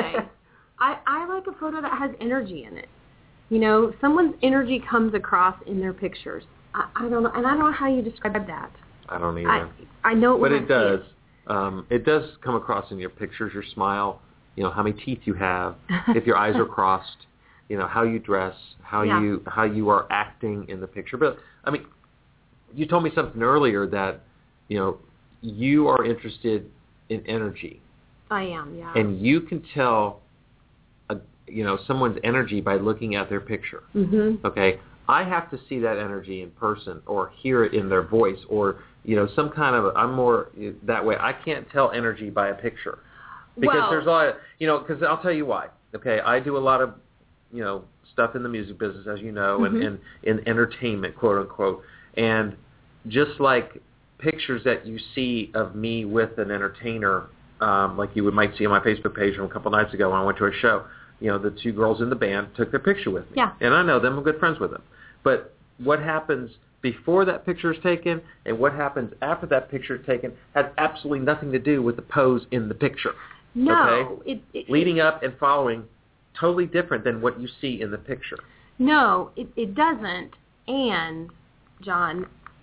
I, I like a photo that has energy in it. You know, someone's energy comes across in their pictures. I, I don't know, and I don't know how you describe that. I don't either. I, I know it But when it I see does. Um, it does come across in your pictures, your smile, you know, how many teeth you have, if your eyes are crossed, you know, how you dress, how Yeah. you how you are acting in the picture. But, I mean, you told me something earlier that, you know, you are interested in energy. I am, yeah. And you can tell, a, you know, someone's energy by looking at their picture. Mm-hmm. Okay? I have to see that energy in person or hear it in their voice or, you know, some kind of, I'm more that way. I can't tell energy by a picture. Because well, there's a lot of, you know, because I'll tell you why. Okay, I do a lot of, you know, stuff in the music business, as you know, mm-hmm. and, and in entertainment, quote unquote. And just like pictures that you see of me with an entertainer, um, like you would might see on my Facebook page from a couple nights ago when I went to a show, you know, the two girls in the band took their picture with me. Yeah. And I know them, I'm good friends with them. But what happens before that picture is taken and what happens after that picture is taken has absolutely nothing to do with the pose in the picture. no. Okay? It, it, Leading up and following, totally different than what you see in the picture. No, it, it doesn't. And, John,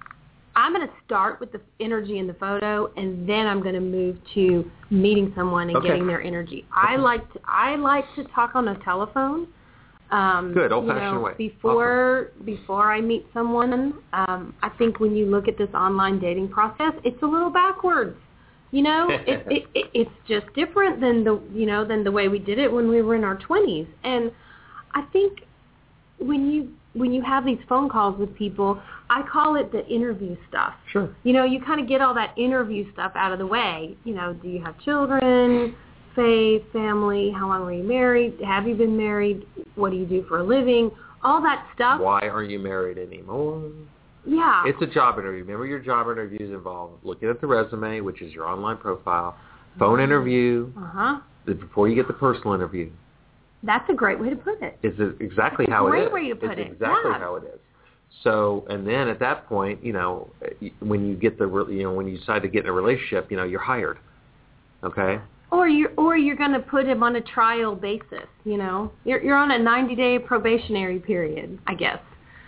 I'm going to start with the energy in the photo, and then I'm going to move to meeting someone and Okay. getting their energy. I like to, I like to talk on a telephone. Um, Good, old-fashioned you know, way. Before before I meet someone, um, I think when you look at this online dating process, it's a little backwards. You know, it, it, it it's just different than the you know than the way we did it when we were in our twenties. And I think when you when you have these phone calls with people, I call it the interview stuff. Sure. You know, you kind of get all that interview stuff out of the way. You know, do you have children? Faith, family, how long were you married? Have you been married? What do you do for a living? All that stuff. Why aren't you married anymore? Yeah. It's a job interview. Remember, your job interviews involve looking at the resume, which is your online profile, phone interview, Uh-huh. before you get the personal interview. That's a great way to put it. Is it exactly That's a how it great is? way to put it's it. exactly Yeah. how it is. So, and then at that point, you know, when you get the, you know, when you decide to get in a relationship, you know, you're hired. Okay. Or you're or you're going to put him on a trial basis. You know, you're you're on a ninety day probationary period, I guess.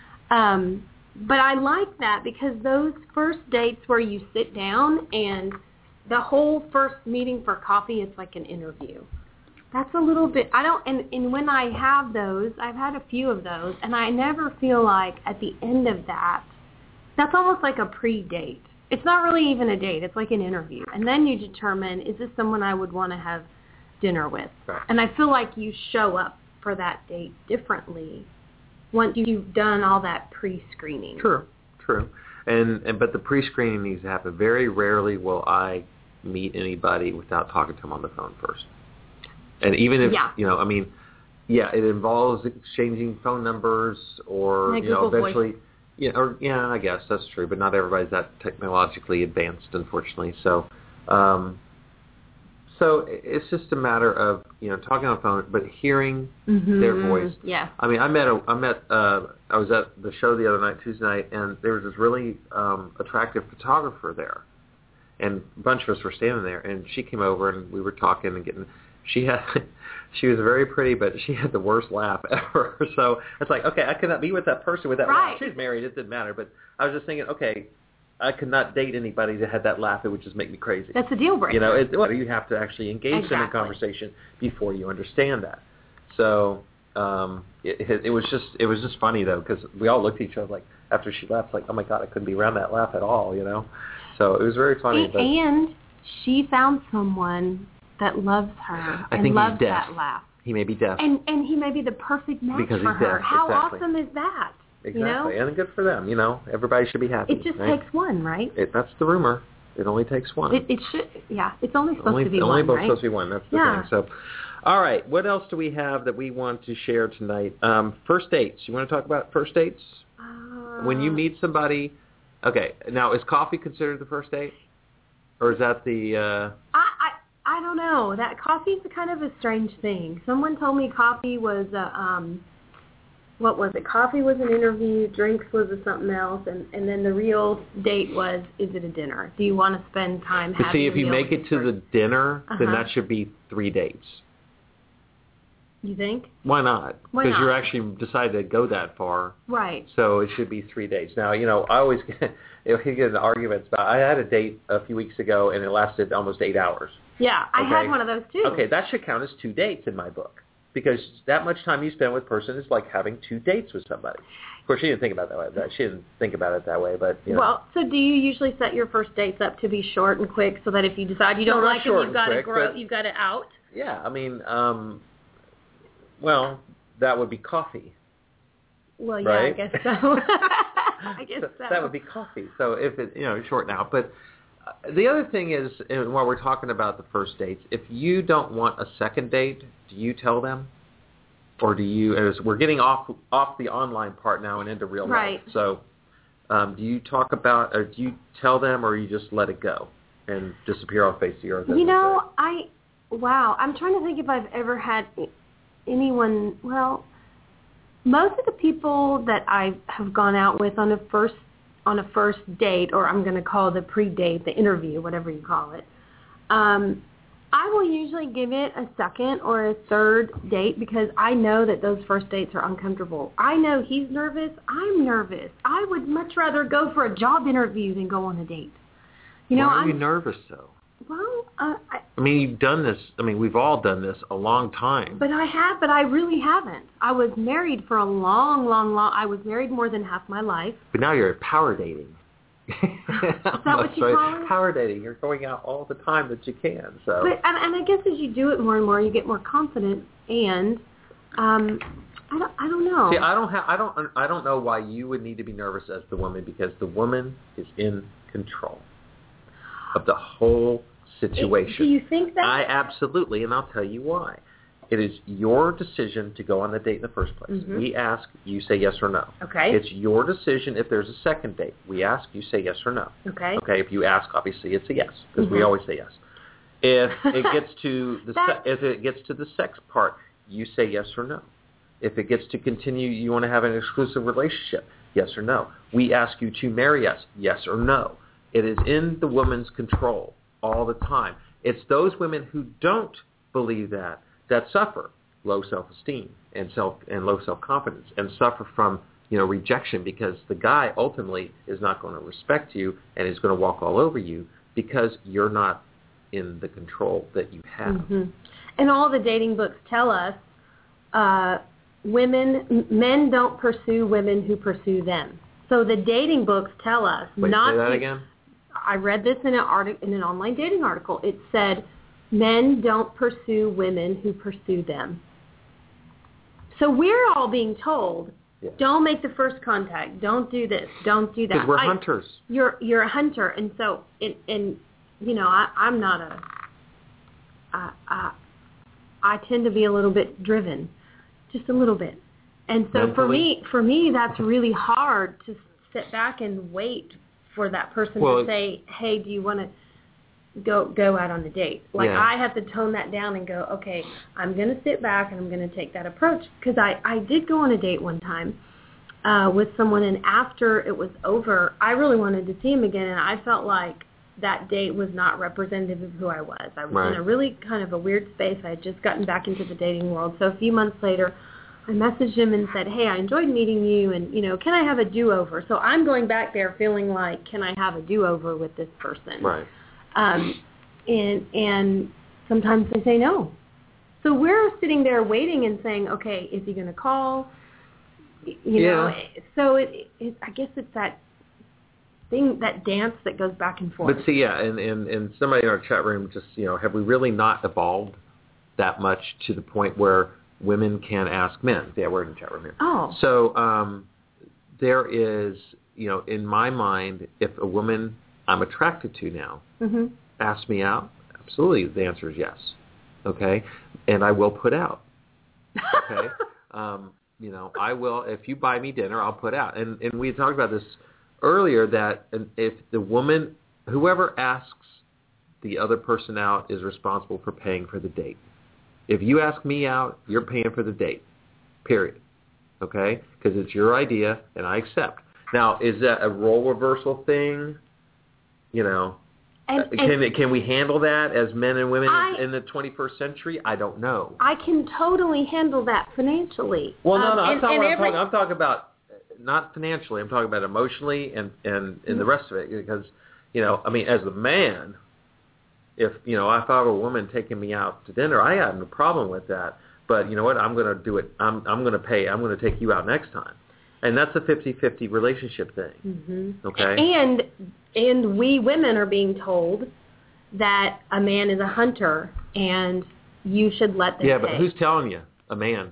Um, but I like that because those first dates where you sit down and the whole first meeting for coffee is like an interview. That's a little bit, I don't, and, and when I have those, I've had a few of those, and I never feel like at the end of that, that's almost like a pre-date. It's not really even a date. It's like an interview. And then you determine, is this someone I would want to have dinner with? Right. And I feel like you show up for that date differently once you've done all that pre-screening. True, true. And, and but the pre-screening needs to happen. Very rarely will I meet anybody without talking to them on the phone first. And even if, Yeah. you know, I mean, yeah, it involves exchanging phone numbers or, Like you know, Google Voice. eventually, yeah, or, yeah, I guess that's true, but not everybody's that technologically advanced, unfortunately. So, Um, so it's just a matter of, you know, talking on the phone, but hearing mm-hmm. their voice. Yeah. I mean, I met, a, I met, uh, I was at the show the other night, Tuesday night, and there was this really um, attractive photographer there. And a bunch of us were standing there, and she came over, and we were talking and getting, she had, she was very pretty, but she had the worst laugh ever. So it's like, okay, I could not be with that person with that right. laugh. She's married, it didn't matter. But I was just thinking, okay, I could not date anybody that had that laugh. It would just make me crazy. That's a deal breaker. You know, it, well, you have to actually engage exactly. in a conversation before you understand that. So um, it, it, it was just it was just funny, though, because we all looked at each other like, after she left, like, oh, my God, I couldn't be around that laugh at all, you know. So it was very funny. And, but, and she found someone that loves her I and think loves he's deaf. that laugh. He may be deaf. And and he may be the perfect match because for he's her. deaf. How exactly. awesome is that? Exactly. You know? And good for them. You know, everybody should be happy. It just right? takes one, right? It, that's the rumor. It only takes one. It, it should, yeah. It's only supposed only, to be only one, right? supposed to be one. That's the yeah. thing. So, all right. What else do we have that we want to share tonight? Um, first dates. You want to talk about first dates? Uh, When you meet somebody, okay. Now, is coffee considered the first date, or is that the? Uh, I, I I don't know. That coffee's a kind of a strange thing. Someone told me coffee was a, um, what was it? Coffee was an interview, drinks was a something else, and, and then the real date was, is it a dinner? Do you want to spend time but having see, a if you meal make with it to this the dinner, Uh-huh. then that should be three dates. You think? Why not? Why Because not? you're actually decided to go that far. Right. So it should be three dates. Now, you know, I always get, you know, you get in arguments about, I had a date a few weeks ago, and it lasted almost eight hours. Yeah, I Okay. had one of those too. Okay, that should count as two dates in my book. Because that much time you spend with a person is like having two dates with somebody. Of course, she didn't think about it that way. She didn't think about it that way, but, you know. Well, so do you usually set your first dates up to be short and quick so that if you decide you No, don't not like them, short you've and got to quick, grow, but- you've got to out? Yeah, I mean, um, well, that would be coffee. Well, yeah, Right? I guess so. I guess so. That would be coffee. So if it, you know, short now. But uh, the other thing is, and while we're talking about the first dates, if you don't want a second date, do you tell them? Or do you, as we're getting off off the online part now and into real Right. life. So um, do you talk about, or do you tell them, or you just let it go and disappear off face of the earth? as You they know, say? I, wow, I'm trying to think if I've ever had anyone, well, most of the people that I have gone out with on a first on a first date, or I'm going to call the pre-date, the interview, whatever you call it, um, I will usually give it a second or a third date because I know that those first dates are uncomfortable. I know he's nervous. I'm nervous. I would much rather go for a job interview than go on a date. You know, Why are I'm, you nervous, though? Well, uh, I, I mean, you've done this. I mean, we've all done this a long time. But I have, but I really haven't. I was married for a long, long, long, I was married more than half my life. But now you're power dating. Is that what you call it? Power dating. You're going out all the time that you can. So. But, and, and I guess as you do it more and more, you get more confident, and um, I don't, I don't know. See, I don't have, I don't, I don't know why you would need to be nervous as the woman, because the woman is in control of the whole situation. Do you think that? I absolutely, and I'll tell you why. It is your decision to go on the date in the first place. Mm-hmm. We ask, you say yes or no. Okay. It's your decision if there's a second date. We ask, you say yes or no. Okay. Okay, if you ask, obviously it's a yes, because Mm-hmm. we always say yes. If it gets to the That- se- if it gets to the sex part, you say yes or no. If it gets to continue, you want to have an exclusive relationship, yes or no. We ask you to marry us, yes or no. It is in the woman's control all the time. It's those women who don't believe that that suffer low self-esteem and self and low self-confidence and suffer from, you know, rejection, because the guy ultimately is not going to respect you and is going to walk all over you because you're not in the control that you have. Mm-hmm. And all the dating books tell us uh, women, m- men don't pursue women who pursue them. So the dating books tell us Wait, not say that to. again? I read this in an article, in an online dating article. It said men don't pursue women who pursue them. So we're all being told, Yeah. don't make the first contact, don't do this, don't do that. Because we're I- hunters. You're you're a hunter, and so in in you know I I'm not a. I I I tend to be a little bit driven, just a little bit, and so for Mentally? me for me that's really hard to sit back and wait for that person Well, to say, hey, do you want to, go go out on a date. Like, Yeah. I have to tone that down and go, okay, I'm going to sit back and I'm going to take that approach. Because I, I did go on a date one time uh, with someone, and after it was over, I really wanted to see him again, and I felt like that date was not representative of who I was. I was Right. in a really kind of a weird space. I had just gotten back into the dating world. So a few months later, I messaged him and said, hey, I enjoyed meeting you, and, you know, can I have a do-over? So I'm going back there feeling like, can I have a do-over with this person? Right. Um, and and sometimes they say no. So we're sitting there waiting and saying, okay, is he going to call? You know, Yeah. so it, it, I guess it's that thing, that dance that goes back and forth. But see, yeah, and, and, and somebody in our chat room just, you know, have we really not evolved that much to the point where women can ask men? Yeah, we're in the chat room here. Oh. So um, there is, you know, in my mind, if a woman I'm attracted to now Mm-hmm. asks me out, absolutely, the answer is yes. Okay? And I will put out. Okay? um, you know, I will, if you buy me dinner, I'll put out. And, and we talked about this earlier, that if the woman, whoever asks the other person out is responsible for paying for the date. If you ask me out, you're paying for the date, period. Okay? Because it's your idea, and I accept. Now, is that a role reversal thing? You know, And, uh, and can can we handle that as men and women I- in the twenty-first century? I don't know. I can totally handle that financially. Well, no, Um, no, I'm, and- talking, and I'm, every- talking, I'm talking about not financially. I'm talking about emotionally and, and, and the rest of it. Because, you know, I mean, as a man, if, you know, if I have a woman taking me out to dinner, I have no problem with that. But you know what? I'm going to do it. I'm I'm going to pay. I'm going to take you out next time. And that's a fifty-fifty relationship thing. Mm-hmm. Okay? And and we women are being told that a man is a hunter and you should let them Yeah, pay. but who's telling you? A man.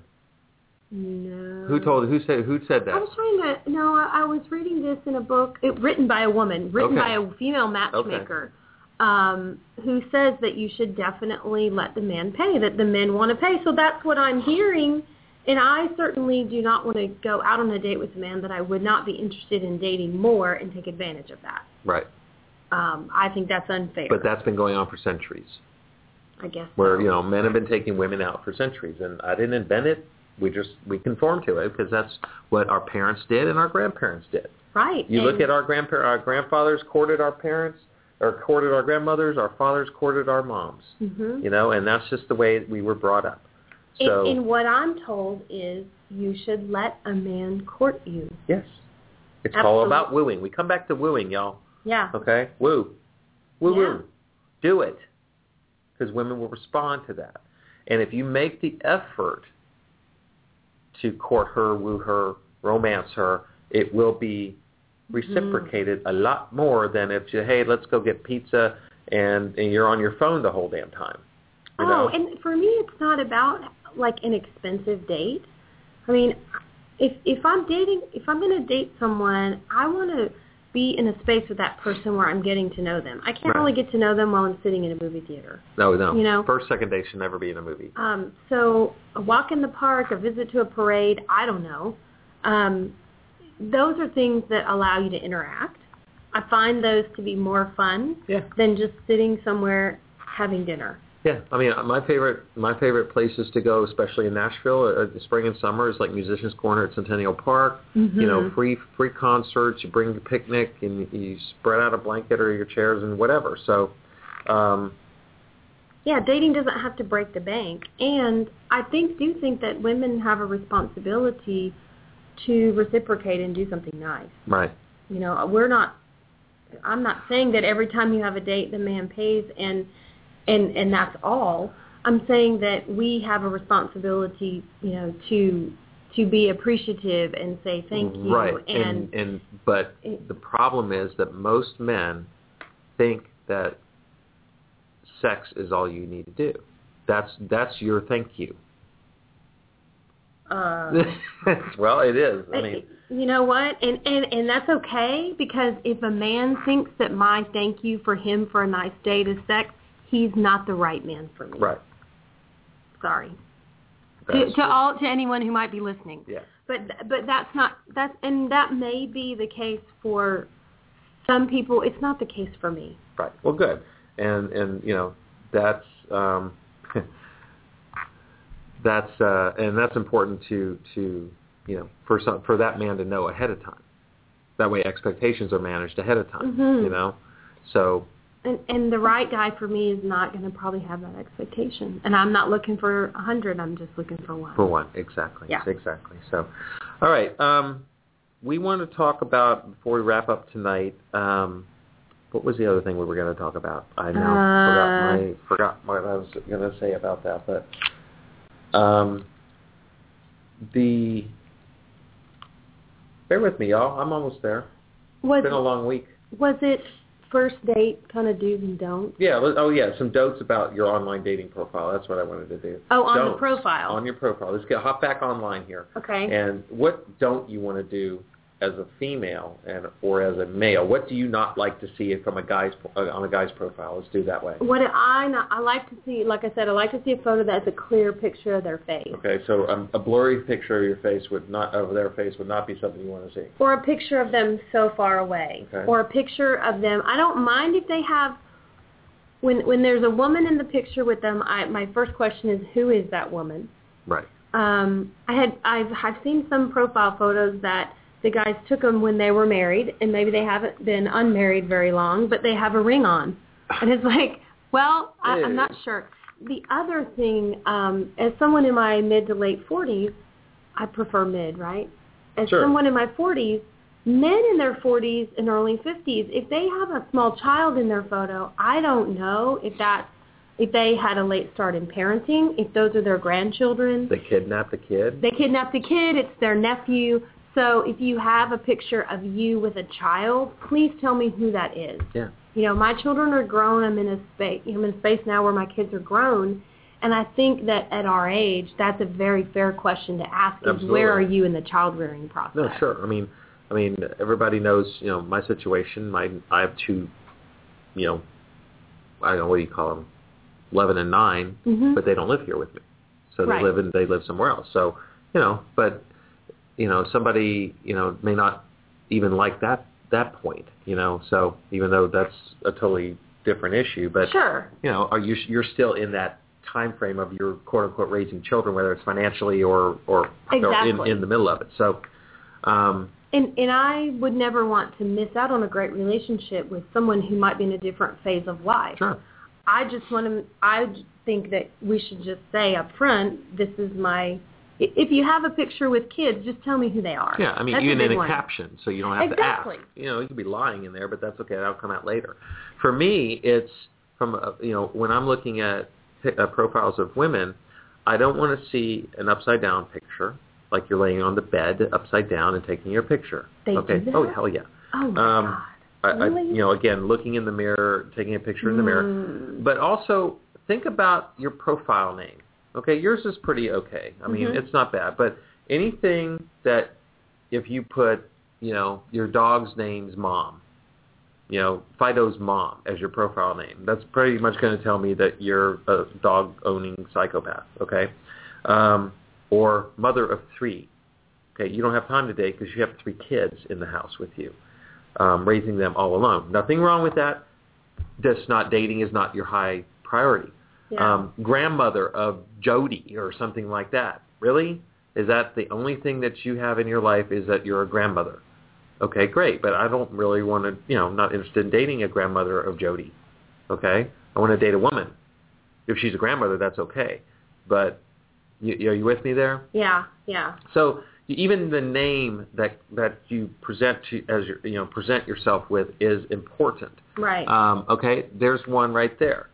No. Who told? Who said? Who said that? I was trying to. No, I, I was reading this in a book, it, written by a woman, written Okay. by a female matchmaker, um, who says that you should definitely let the man pay. That the men want to pay. So that's what I'm hearing, and I certainly do not want to go out on a date with a man that I would not be interested in dating more and take advantage of that. Right. Um, I think that's unfair. But that's been going on for centuries. I guess Where so. you know men have been taking women out for centuries, and I didn't invent it. We just we conform to it because that's what our parents did and our grandparents did. Right. You and look at our grandpa- our grandfathers courted our parents, or courted our grandmothers. Our fathers courted our moms. Mhm. You know, and that's just the way we were brought up. So and, and what I'm told is you should let a man court you. yes, it's Absolutely. all about wooing. We come back to wooing, y'all. Yeah. Okay, woo, woo, Yeah. woo, do it, because women will respond to that. And if you make the effort to court her, woo her, romance her, it will be reciprocated mm-hmm. a lot more than if you, hey, let's go get pizza, and, and you're on your phone the whole damn time. You oh, know? and for me, it's not about like an expensive date. I mean, if if I'm dating, if I'm going to date someone, I want to be in a space with that person where I'm getting to know them. I can't Right. really get to know them while I'm sitting in a movie theater. No, no. You know? First, second date should never be in a movie. Um, so a walk in the park, a visit to a parade, I don't know. Um, those are things that allow you to interact. I find those to be more fun Yeah. than just sitting somewhere having dinner. Yeah, I mean, my favorite my favorite places to go, especially in Nashville, uh, the spring and summer, is like Musicians Corner at Centennial Park. Mm-hmm. You know, free free concerts. You bring the picnic and you spread out a blanket or your chairs and whatever. So, um, yeah, dating doesn't have to break the bank, and I think do think that women have a responsibility to reciprocate and do something nice. right. You know, we're not. I'm not saying that every time you have a date, the man pays and. And and that's all. I'm saying that we have a responsibility, you know, to to be appreciative and say thank you. Right, And and, and but it, the problem is that most men think that sex is all you need to do. That's that's your thank you. uh, Well, it is. I mean, you know what? And, and and that's okay, because if a man thinks that my thank you for him for a nice date is sex, he's not the right man for me. right. Sorry. That's To, to all to anyone who might be listening. Yeah. But but that's not that's and that may be the case for some people. It's not the case for me. Right. Well, good. and and you know that's um, that's uh, and that's important to to you know for some for that man to know ahead of time. That way, expectations are managed ahead of time. Mm-hmm. You know, so. And, and the right guy for me is not going to probably have that expectation. And I'm not looking for a hundred. I'm just looking for one. For one, exactly. Yeah. Exactly. So, all right. Um, we want to talk about, before we wrap up tonight, um, what was the other thing we were going to talk about? I now uh, forgot my forgot what I was going to say about that. But um, the bear with me, y'all. I'm almost there. Was, it's been a long week. Was it first date kind of do's and don'ts? Yeah. Oh, yeah. Some don'ts about your online dating profile. That's what I wanted to do. Oh, on don'ts the profile. On your profile. Let's get hop back online here. Okay. And what don't you want to do as a female and or as a male? What do you not like to see from a guy's on a guy's profile? Let's do it that way. What do I not, I like to see, like I said, I like to see a photo that's a clear picture of their face. Okay, so um, a blurry picture of your face would not of their face would not be something you want to see. Or a picture of them so far away. Okay. Or a picture of them. I don't mind if they have. When when there's a woman in the picture with them, I, my first question is, who is that woman? Right. Um, I had I've I've seen some profile photos that the guys took them when they were married, and maybe they haven't been unmarried very long, but they have a ring on. And it's like, well, I, I'm not sure. The other thing, um, as someone in my mid to late forties, I prefer mid, right? As sure. someone in my forties, men in their forties and early fifties, if they have a small child in their photo, I don't know if that's, if they had a late start in parenting, if those are their grandchildren. They kidnapped a kid. They kidnapped a kid. It's their nephew. So if you have a picture of you with a child, please tell me who that is. Yeah. You know, my children are grown. I'm in a space. I'm in a space now where my kids are grown, and I think that at our age, that's a very fair question to ask: is Absolutely. where are you in the child rearing process? No, sure. I mean, I mean, everybody knows. You know, my situation. My I have two. You know, I don't know what do you call them, eleven and nine, mm-hmm. but they don't live here with me. So they right. live in they live somewhere else. So you know, but. You know, somebody, you know, may not even like that that point, you know, so even though that's a totally different issue, but, sure. you know, are you, you're still in that time frame of your quote-unquote raising children, whether it's financially or, or, exactly. or in, in the middle of it. So, um, and, and I would never want to miss out on a great relationship with someone who might be in a different phase of life. Sure. I just want to, I think that we should just say up front, this is my... If you have a picture with kids, just tell me who they are. Yeah, I mean, that's even a in a one. caption, so you don't have exactly. to ask. You know, you could be lying in there, but that's okay. That'll come out later. For me, it's from, a, you know, when I'm looking at uh, profiles of women, I don't want to see an upside-down picture, like you're laying on the bed upside down and taking your picture. They okay. do that? Oh, hell yeah. Oh, my um, God. I, Really? I, you know, again, looking in the mirror, taking a picture in the mm. mirror. But also, think about your profile name. Okay, yours is pretty okay. I mean, mm-hmm. it's not bad. But anything that if you put, you know, your dog's name's mom, you know, Fido's mom as your profile name, that's pretty much going to tell me that you're a dog-owning psychopath, okay? Um, or mother of three. Okay, you don't have time to date because you have three kids in the house with you, um, raising them all alone. Nothing wrong with that. Just not dating is not your high priority. Yeah. Um, grandmother of Jody or something like that. Really? Is that the only thing that you have in your life is that you're a grandmother? Okay, great. But I don't really want to, you know, I'm not interested in dating a grandmother of Jody. Okay? I want to date a woman. If she's a grandmother, that's okay. But you, are you with me there? Yeah, yeah. So even the name that that you present to as your, you know, present yourself with is important. Right. Um, okay, there's one right there.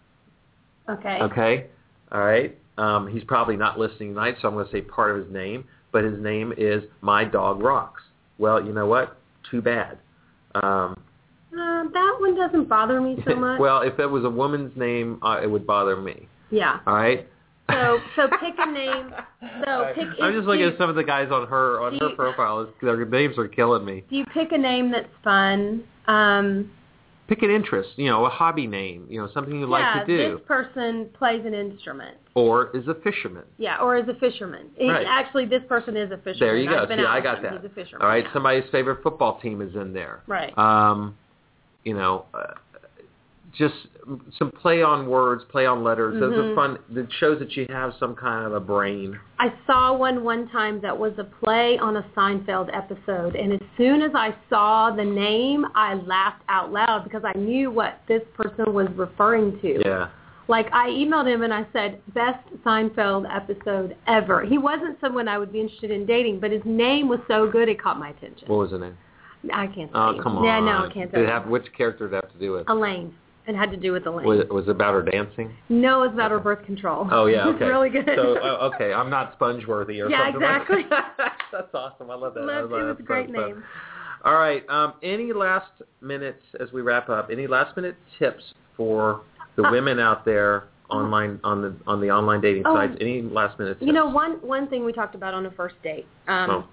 Okay. Okay. All right. Um, he's probably not listening tonight, so I'm going to say part of his name, but his name is My Dog Rocks. Well, you know what? Too bad. Um, uh, that one doesn't bother me so much. Well, if it was a woman's name, uh, it would bother me. Yeah. All right. So, so pick a name. So pick. I'm just looking you, at some of the guys on her on her you, profile. Their names are killing me. Do you pick a name that's fun? Um, Pick an interest, you know, a hobby name, you know, something you yeah, like to do. this person plays an instrument. Or is a fisherman. Yeah, or is a fisherman. It, Right. Actually, this person is a fisherman. There you go. I've been See, out I with got him. that. He's a fisherman. All right, yeah. somebody's favorite football team is in there. Right. Um, you know, uh, just some play on words, play on letters. Those Mm-hmm. are fun. It shows that you have some kind of a brain. I saw one one time that was a play on a Seinfeld episode, and as soon as I saw the name, I laughed out loud because I knew what this person was referring to. Yeah. Like, I emailed him and I said, best Seinfeld episode ever. He wasn't someone I would be interested in dating, but his name was so good it caught my attention. What was the name? I can't say. Oh, come on. Yeah, no, I can't Did say. it have, which character did it have to do with? Elaine. It had to do with Elaine. Was it, was it about her dancing? No, it's about her birth control. Oh, yeah, It's okay. really good. So, uh, okay, I'm not sponge-worthy or Yeah, something exactly. like that. That's awesome. I love that. I Love love to. that. It's a great Fun, fun. name. All right. Um, any last minutes as we wrap up? Any last minute tips for the Uh, women out there online on the on the online dating Oh, sites? Any last minute tips? You know, one one thing we talked about on a first date, um, Oh.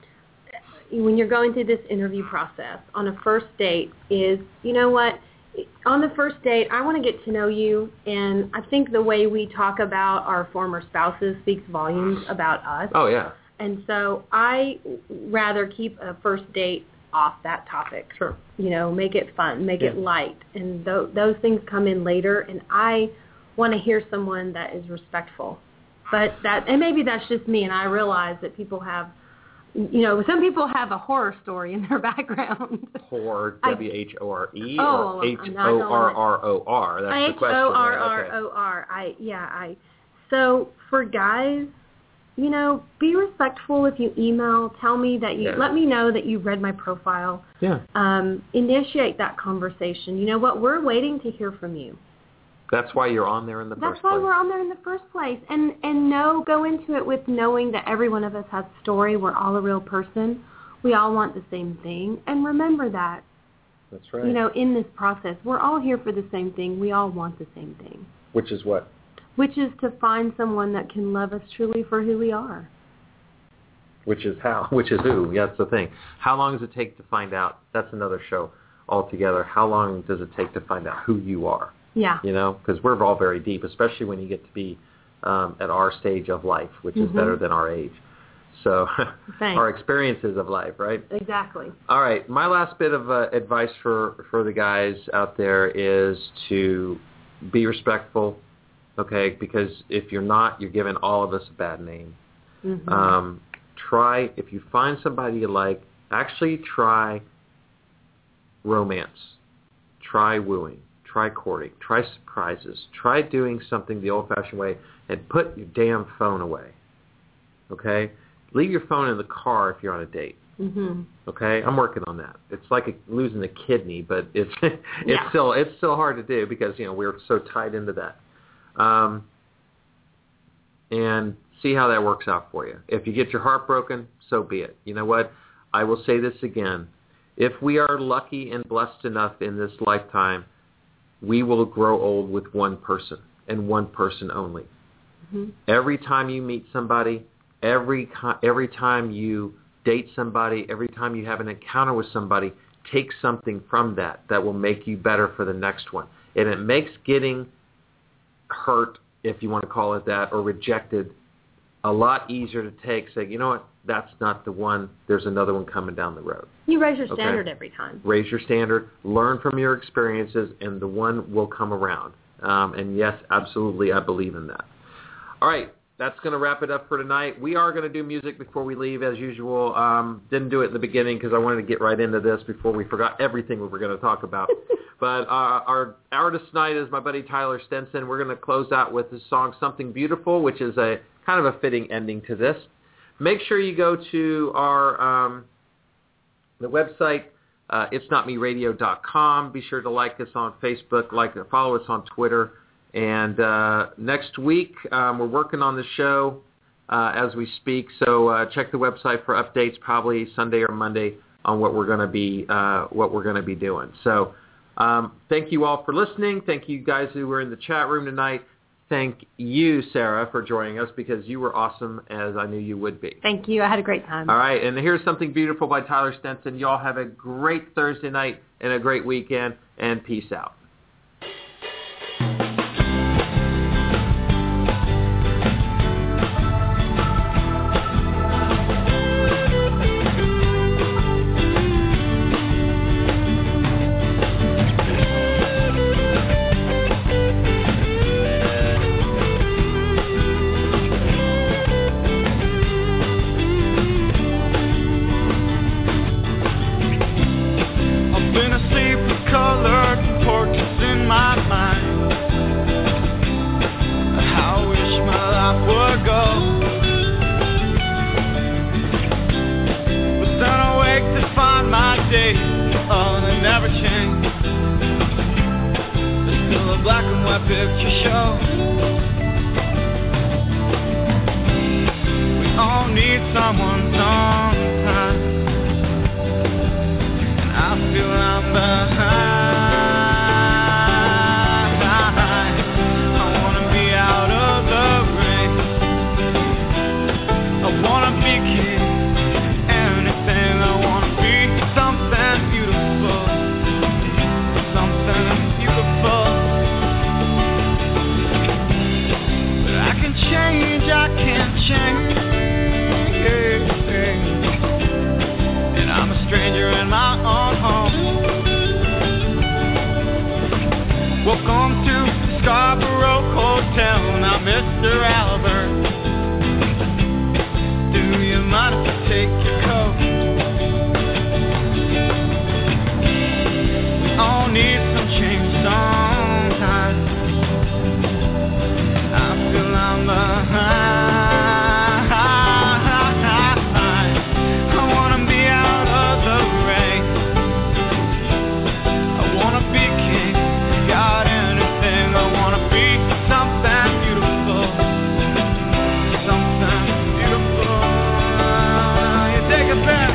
when you're going through this interview process on a first date is, you know what, on the first date, I want to get to know you, and I think the way we talk about our former spouses speaks volumes about us. Oh yeah. And so I rather keep a first date off that topic. Sure. You know, make it fun, make Yeah. it light, and th- those things come in later. And I want to hear someone that is respectful. But that, and maybe that's just me, and I realize that people have, you know, some people have a horror story in their background. Horror, I- W H O R E Oh, or H I'm not O R R O R. That's the H question. O R right? R Okay. O R. I yeah. I so for guys, you know, be respectful if you email. Tell me that you Yeah. let me know that you read my profile. Yeah. Um, initiate that conversation. You know what? We're waiting to hear from you. That's why you're on there in the That's first why place. we're on there in the first place. And and know, go into it with knowing that every one of us has a story. We're all a real person. We all want the same thing. And remember that, That's right. you know, in this process, we're all here for the same thing. We all want the same thing, Which is what? which is to find someone that can love us truly for who we are. Which is how? Which is who? Yeah, that's the thing. How long does it take to find out? That's another show altogether. How long does it take to find out who you are? Yeah. You know, because we're all very deep, especially when you get to be um, at our stage of life, which is Mhm. better than our age. So Thanks. our experiences of life, right? Exactly. All right. My last bit of uh, advice for, for the guys out there is to be respectful, okay? Because if you're not, you're giving all of us a bad name. Mm-hmm. Um, try, if you find somebody you like, actually try romance. Try wooing. Try courting. Try surprises. Try doing something the old-fashioned way, and put your damn phone away, okay? Leave your phone in the car if you're on a date. Mm-hmm. Okay, I'm working on that. It's like a, losing a kidney, but it's it's Yeah. still it's still hard to do because you know we're so tied into that. Um, and see how that works out for you. If you get your heart broken, so be it. You know what? I will say this again. If we are lucky and blessed enough in this lifetime, we will grow old with one person and one person only. Mm-hmm. Every time you meet somebody, every co- every time you date somebody, every time you have an encounter with somebody, take something from that that will make you better for the next one. And it makes getting hurt, if you want to call it that, or rejected a lot easier to take. Say, you know what, that's not the one. There's another one coming down the road. You raise your Okay. standard every time. Raise your standard, learn from your experiences, and the one will come around. Um, and yes, absolutely, I believe in that. All right. That's going to wrap it up for tonight. We are going to do music before we leave, as usual. Um, didn't do it in the beginning because I wanted to get right into this before we forgot everything we were going to talk about. But uh, our artist tonight is my buddy Tyler Stenson. We're going to close out with the song Something Beautiful, which is a kind of a fitting ending to this. Make sure you go to our um, the website, uh, it's not me radio dot com. Be sure to like us on Facebook, like follow us on Twitter. And uh, next week, um, we're working on the show uh, as we speak. So uh, check the website for updates, probably Sunday or Monday, on what we're going to be uh, what we're going to be doing. So um, thank you all for listening. Thank you guys who were in the chat room tonight. Thank you, Sarah, for joining us because you were awesome, as I knew you would be. Thank you. I had a great time. All right, and here's Something Beautiful by Tyler Stenson. Y'all have a great Thursday night and a great weekend, and peace out. picture show. We all need someone sometimes, and I feel I'm behind. I wanna be out of the rain. I wanna be king. Anything, I wanna be something beautiful. Something beautiful. But I can change, I can't change. And I'm a stranger in my own home. Welcome to Scarborough Hotel, now Mister Albert. Do you mind if I take your coat? We all need some change sometimes. I feel I'm behind. I wanna be out of the rain. I wanna be king. Got anything, I wanna be something beautiful. Something beautiful. You take it back.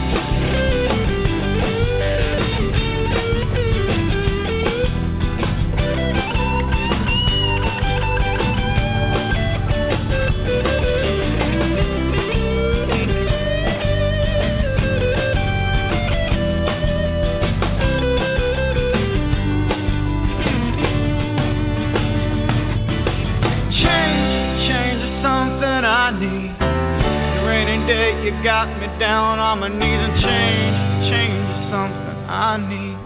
You got me down on my knees and change, change is something I need.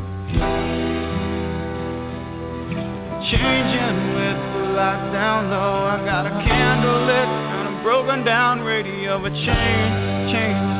Changing with the lights down low. I got a candle lit and a broken down radio, but change, change is